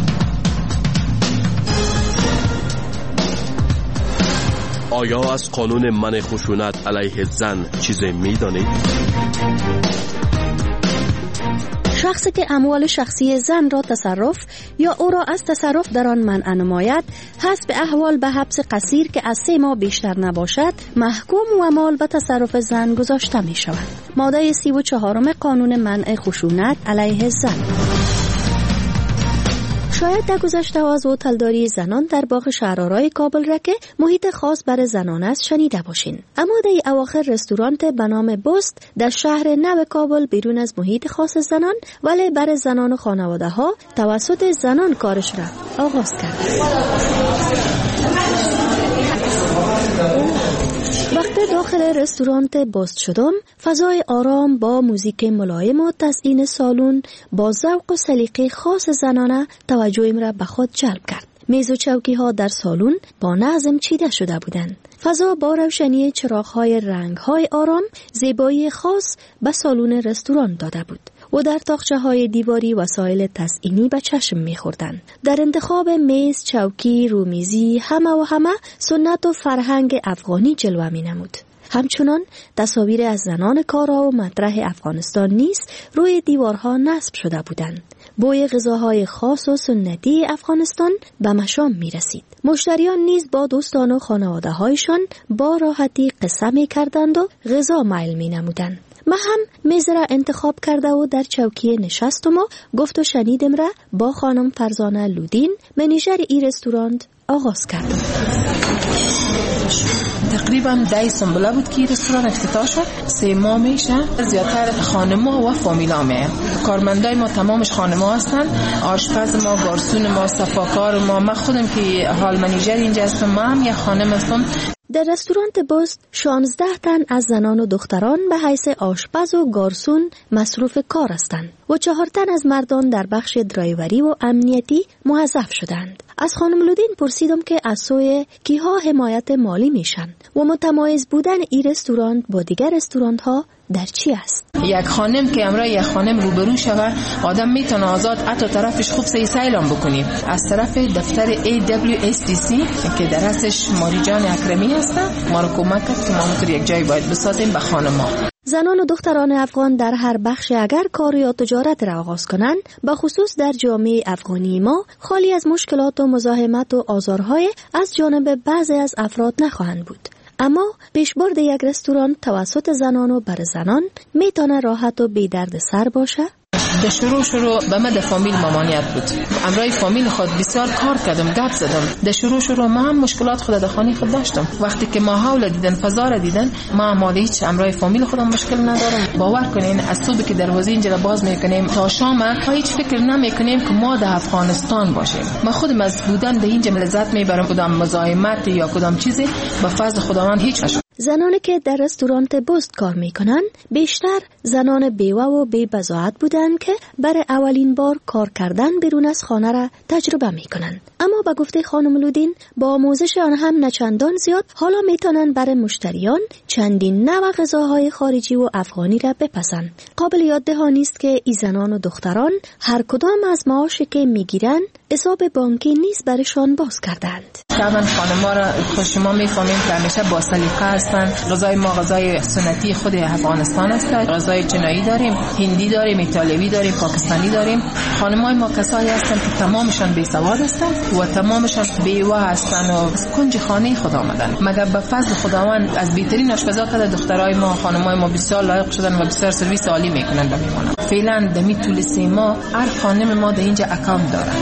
آیا از قانون منع خشونت علیه زن چیزی می‌دانید؟ شخصی که اموال شخصی زن را تصرف یا او را از تصرف در آن منع نماید حسب احوال به حبس قصیر که از سه ماه بیشتر نباشد محکوم و مال به تصرف زن گذاشته می شود. ماده سی و چهارم قانون منع خشونت علیه زن. شاید در گذشته از هتلداری زنان در باغ شهرآرای کابل را که محیط خاص برای زنان است شنیده باشین. اما در اواخر رستورانت به نام بست در شهر نو کابل بیرون از محیط خاص زنان ولی برای زنان و خانواده ها توسط زنان کارش را آغاز کرد. وقتی داخل رستورانت باز شدم فضای آرام با موزیک ملایم و تزیین سالن با ذوق و سلیقه خاص زنانه توجهم را به خود جلب کرد. میز و چوکی ها در سالن با نظم چیده شده بودند. فضا با روشنی چراغ‌های رنگ‌های آرام زیبایی خاص به سالن رستوران داده بود و در تاقچه‌های دیواری وسایل تزئینی به چشم می‌خوردند. در انتخاب میز، چوکی، رومیزی همه و همه سنت و فرهنگ افغانی جلوه می‌نمود. همچنان تصاویر از زنان کارا و مطرح افغانستان نیز روی دیوارها نصب شده بودند. بوی غذاهای خاص و سنتی افغانستان به مشام می رسید. مشتریان نیز با دوستان و خانواده هایشان با راحتی قصه می کردند و غذا میل می نمودند. من هم میز را انتخاب کرده و در چوکی نشستم و گفت و شنیدم را با خانم فرزانه لودین منیجر ای رستوران آغاز کردم. تقریبا ده سنبله بود که رستوران افتتاح شد. سه ماه میشه زیادتر خانما و فامیلا میان. کارمندای ما تمامش خانما هستن. آشپز ما، گارسون ما، صفاکار ما، من خودم که حال منیجر اینجا هستم، ما هم یک خانم هستم. در رستوران بست شانزده تن از زنان و دختران به حیث آشپز و گارسون مصروف کار هستند و چهار تن از مردان در بخش درایوری و امنیتی موظف شدند. از خانم لودین پرسیدم که از سوی کیها حمایت مالی میشن و متمایز بودن این رستوران با دیگر رستوران ها در چی است؟ یک خانم که امرا یک خانم روبرو شوه آدم میتونه آزاد حتی طرفش خوب سی سیلام بکنیم. از طرف دفتر ای دبلیو اس دی سی که در هستش ماری جان اکرمی هسته ما رو کمک کرد که ما مطور یک جای باید بسازیم به خانم ها. زنان و دختران افغان در هر بخش اگر کار یا تجارت را آغاز کنند به خصوص در جامعه افغانی ما خالی از مشکلات و مزاحمت و آزارهای از جانب بعضی از افراد نخواهند بود. اما پیشبرد یک رستوران توسط زنان و بر زنان میتونه راحت و بی درد سر باشه در شروع شروع به من در فامیل ممانعت بود. امرای فامیل خود بسیار کار کردم، گپ زدم. در شروع شروع ما هم مشکلات خود در خانه خود داشتم. وقتی که ماحول دیدن، فضا را دیدن، ما اماده هیچ امرای فامیل خودم مشکل ندارم. باور کنین از صبح که دروازه اینجا باز میکنیم تا شام ما هیچ فکر نمیکنیم که ما در افغانستان باشیم. ما خودم از بودن در اینجا لذت میبرم. کدام مزاحمت یا کدام چیزی به فضل خداوند هیچ نشد. زنانی که در رستوران بست کار میکنن بیشتر زنان بیوه و بی بضاعت بودن که برای اولین بار کار کردن بیرون از خانه را تجربه میکنن. اما به گفته خانم لودین با آموزش آن هم نچندان زیاد حالا میتونن برای مشتریان چندین نوع غذاهای خارجی و افغانی را بپسند. قابل یاد دهانی است که این زنان و دختران هر کدام از معاشی که میگیرن حساب بانکی نیز برشان باز کردند. طبعا خانم‌ها را خوش ما میفهمیم که همیشه با سلیقه هستند. غذای ما غذای سنتی خود افغانستان است. غذای چینایی داریم، هندی داریم، ایتالیایی داریم، پاکستانی داریم. خانم‌های ما کسایی هستند که تمامشان بی‌سواد هستند و تمامشان بیوه هستند و از کنج خانه خود آمدن. مگر به فضل خداوند از بهترین آشپزا که دخترای ما خانم‌های ما بسیار لایق شدن و بسیار سرویس عالی میکنن. بمیمونن فعلا دمی طول سه ماه هر خانم ما در اینجا اکانت دارند.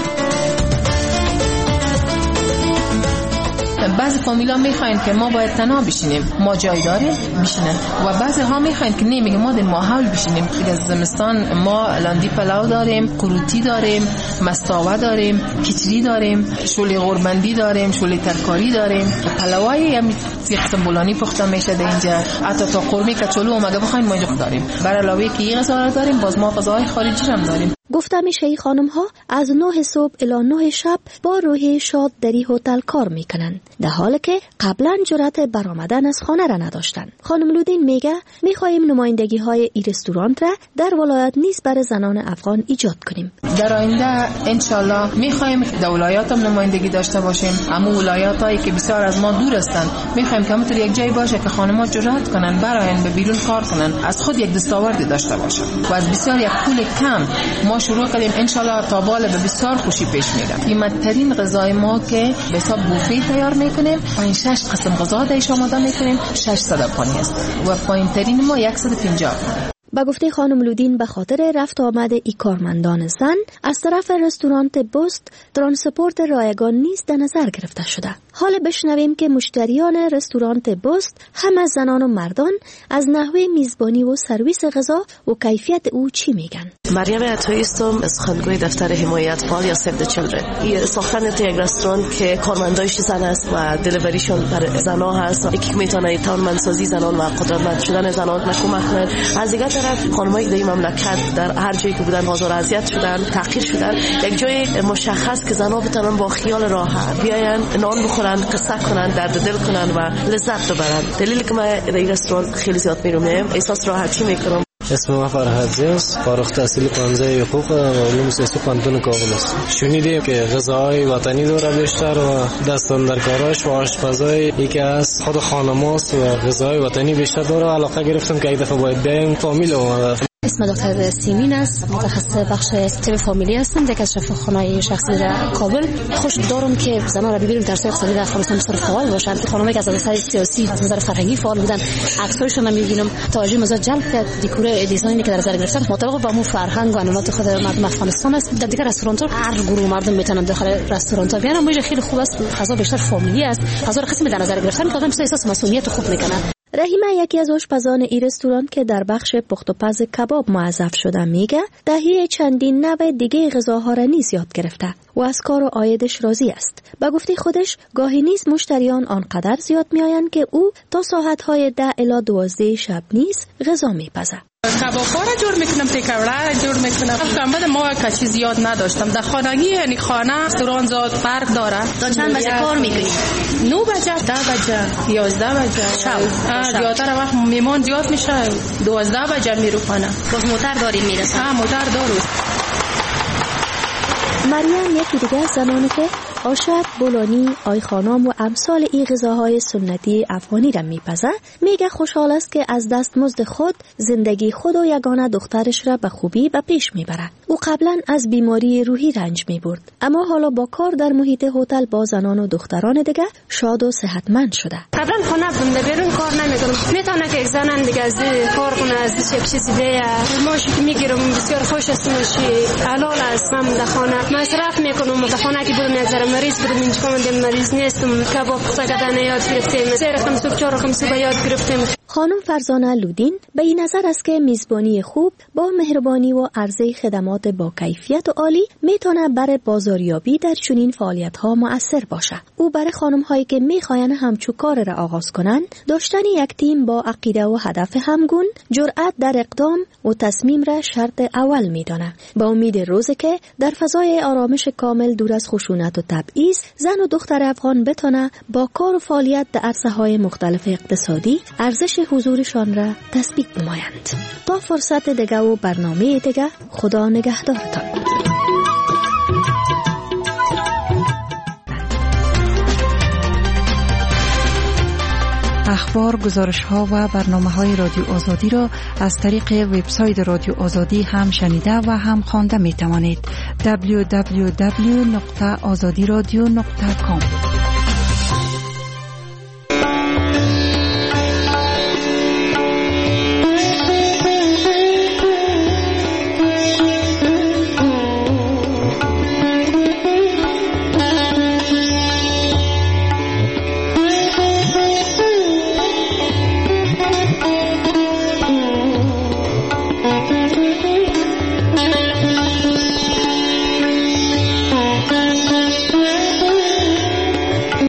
بعضی فامیلا میخواین که ما باید تنها بشینیم، ما جای داریم بشینن و بعضی ها میخواین که نمیگه ما در ماحول بشینیم. دیگه از زمستان ما لاندی پلاو داریم، قروتی داریم، مستاوه داریم، کچری داریم، شوله قوربندی داریم، شوله ترکاری داریم، پلاوای هم قسم بولانی پخته میشه در اینجا. حتی تا قرمه کچلو هم اگه بخواین ما اینجا داریم. برای علاوه که این غذا داریم باز ما غذاهای خارجی هم داریم. گفته میشه این خانم ها از نه صبح الی نه شب با روحی شاد در این هتل کار میکنن، در حالی که قبلا جرأت برآمدن از خانه را نداشتن. خانم لودین میگه میخواهیم نمایندگی های این رستوران را در ولایت نیز برای زنان افغان ایجاد کنیم. در آینده انشالله میخواهیم در ولایات هم نمایندگی داشته باشیم. اما ولایات هایی که بسیار از ما دور هستند میخواهیم که همونطور یک جای باشه که خانم‌ها جرأت کنن براین به بیرون کار کنن، از خود یک دستاوردی داشته باشن و از بسیار یک پول کم ما شروع کردیم انشالله تا بالا به بسیار خوشی پیش میرم. قیمت‌ترین غذای ما که به حساب بوفه تیار میکنیم، پنج شش قسم غذا درش آماده میکنیم، ششصد افغانی است و پایین‌ترین ما صد و پنجاه. با گفته خانم لودین به خاطر رفت آمد ای کارمندان زن از طرف رستوران بست ترانسپورت رایگان نیز در نظر گرفته شده. حال بشنویم که مشتریان رستوران بست هم از زنان و مردان از نحوه میزبانی و سرویس غذا و کیفیت او چی میگن. مریم عطایی هستم، سخنگوی دفتر حمایت فعال یا سیو د چیلدرن. این ساختن یک رستوران که کارمندایش زن است و دلیوریشون برای زنا هست، یکی میتونه توانمندسازی زنان و قدرتمند شدن زنان کمک کنه. از دیگه طرف خانمایی که در مملکت در هر جایی که بودن آزار اذیت شدن، تحقیر شدن، یک جای مشخص که زنا بتونن با خیال راحت بیاین نان بخورن، قصه کنن، درد دل کنن و لذت ببرن. دلیلی که من در این رستوران خیلی زیاد میرم احساس راحتی میکنم. اسم ما فرهاد است، فارغ التحصیل پانزده حقوق و علوم سیاسی پانتون کابل است. شنیدیم که غذاهای وطنی داره بیشتر و دستان در کاراش و آشپزای یکی از خود خانم‌هاست و غذاهای وطنی بیشتر داره. علاقه گرفتم که یک دفعه باید بریم فامیل اومد. اسم دکتر سیمین است، متخصص بخش تیم فامیلی هستم در شفاخانه شخصی در کابل. خوش دارم که زنان را ببینیم در سوی اقتصادی در افغانستان بسیار فعال باشند. خانمایی که از نظر سیاسی، از نظر فرهنگی فعال بودن، عکسایشون رو می‌بینم. توجه مزاد جلب کرد دکور دیزاینی که در نظر گرفتن مطابق با مو فرهنگ و عنعنات خود مردم افغانستان است. در دیگر رستوران‌ها هر گروه مردم میتونن داخل رستوران‌ها بیان. موضوع خیلی خوب است، غذا بیشتر فامیلی است. غذا رو قسمی در نظر گرفتن که آدم احساس مسئولیت خوب میکنه. رحیمه یکی از آشپزان این رستوران که در بخش پخت و پز کباب موظف شده میگه دهی چندین نوع دیگه غذاها را نیز یاد گرفته و از کار و عایدش راضی است. به گفته خودش گاهی نیز مشتریان آنقدر زیاد میآیند که او تا ساعت‌های ده الی دوازده شب نیز غذا میپزه. کباب‌ها را جور میکنم، تیکاولا را جور میکنم. کمبد ما کچی زیاد نداشتم. در خانگی یعنی خانه رستوران زاد فرق داره. تا چند بجه کار میکنی؟ نه بجه، ده بجه، یازده بجه. شب. زیادتر وقت میمان زیاد میشه. دوازده بجه میرو خانه. باز موتر داریم میرسن؟ ها موتر داریم. مریم یکی دیگه از زنانی که آشک، بولانی، آی خانام و امثال ای غذاهای سنتی افغانی را میپزه، میگه خوشحال است که از دستمزد خود زندگی خود و یگانه دخترش را به خوبی به پیش میبرد. او قبلا از بیماری روحی رنج میبرد، اما حالا با کار در محیط هتل با زنان و دختران دیگه شاد و صحتمند شده. قبلا خونه بودم، بیرون کار نمیکنم. میتونه که یک زنان دیگه از کار کنه، از چه چیزی دیگه ماشی که میگیرم بسیار خوش است، ماشی حلال است. من در خانه مصرف میکنم، در خانه که بودم یک ذره مریض بودم، اینجا کردم مریض نیستم. کباب سگدن یاد گرفتیم، سه رقم صبح چهار رقم صبح یاد گرفتیم. خانم فرزانه لودین به این نظر است که میزبانی خوب با مهربانی و عرضه خدمات با کیفیت و عالی میتونه برای بازاریابی در چنین فعالیت‌ها مؤثر باشه. او برای خانم‌هایی که میخواین همچو کار را آغاز کنند، داشتن یک تیم با عقیده و هدف همگون، جرأت در اقدام و تصمیم را شرط اول میدانه. با امید روزی که در فضای آرامش کامل دور از خشونت و تبعیض، زن و دختر افغان بتونه با کار و فعالیت در عرصه‌های مختلف اقتصادی ارزش حضورشان را تثبیت نمایند. تا فرصت دیگه و برنامه دیگه، خدا نگهدارتان. اخبار، گزارش‌ها و برنامه‌های رادیو آزادی را از طریق وبسایت رادیو آزادی هم شنیده و هم خوانده می‌توانید. دبلیو دبلیو دبلیو دات آزادی رادیو دات کام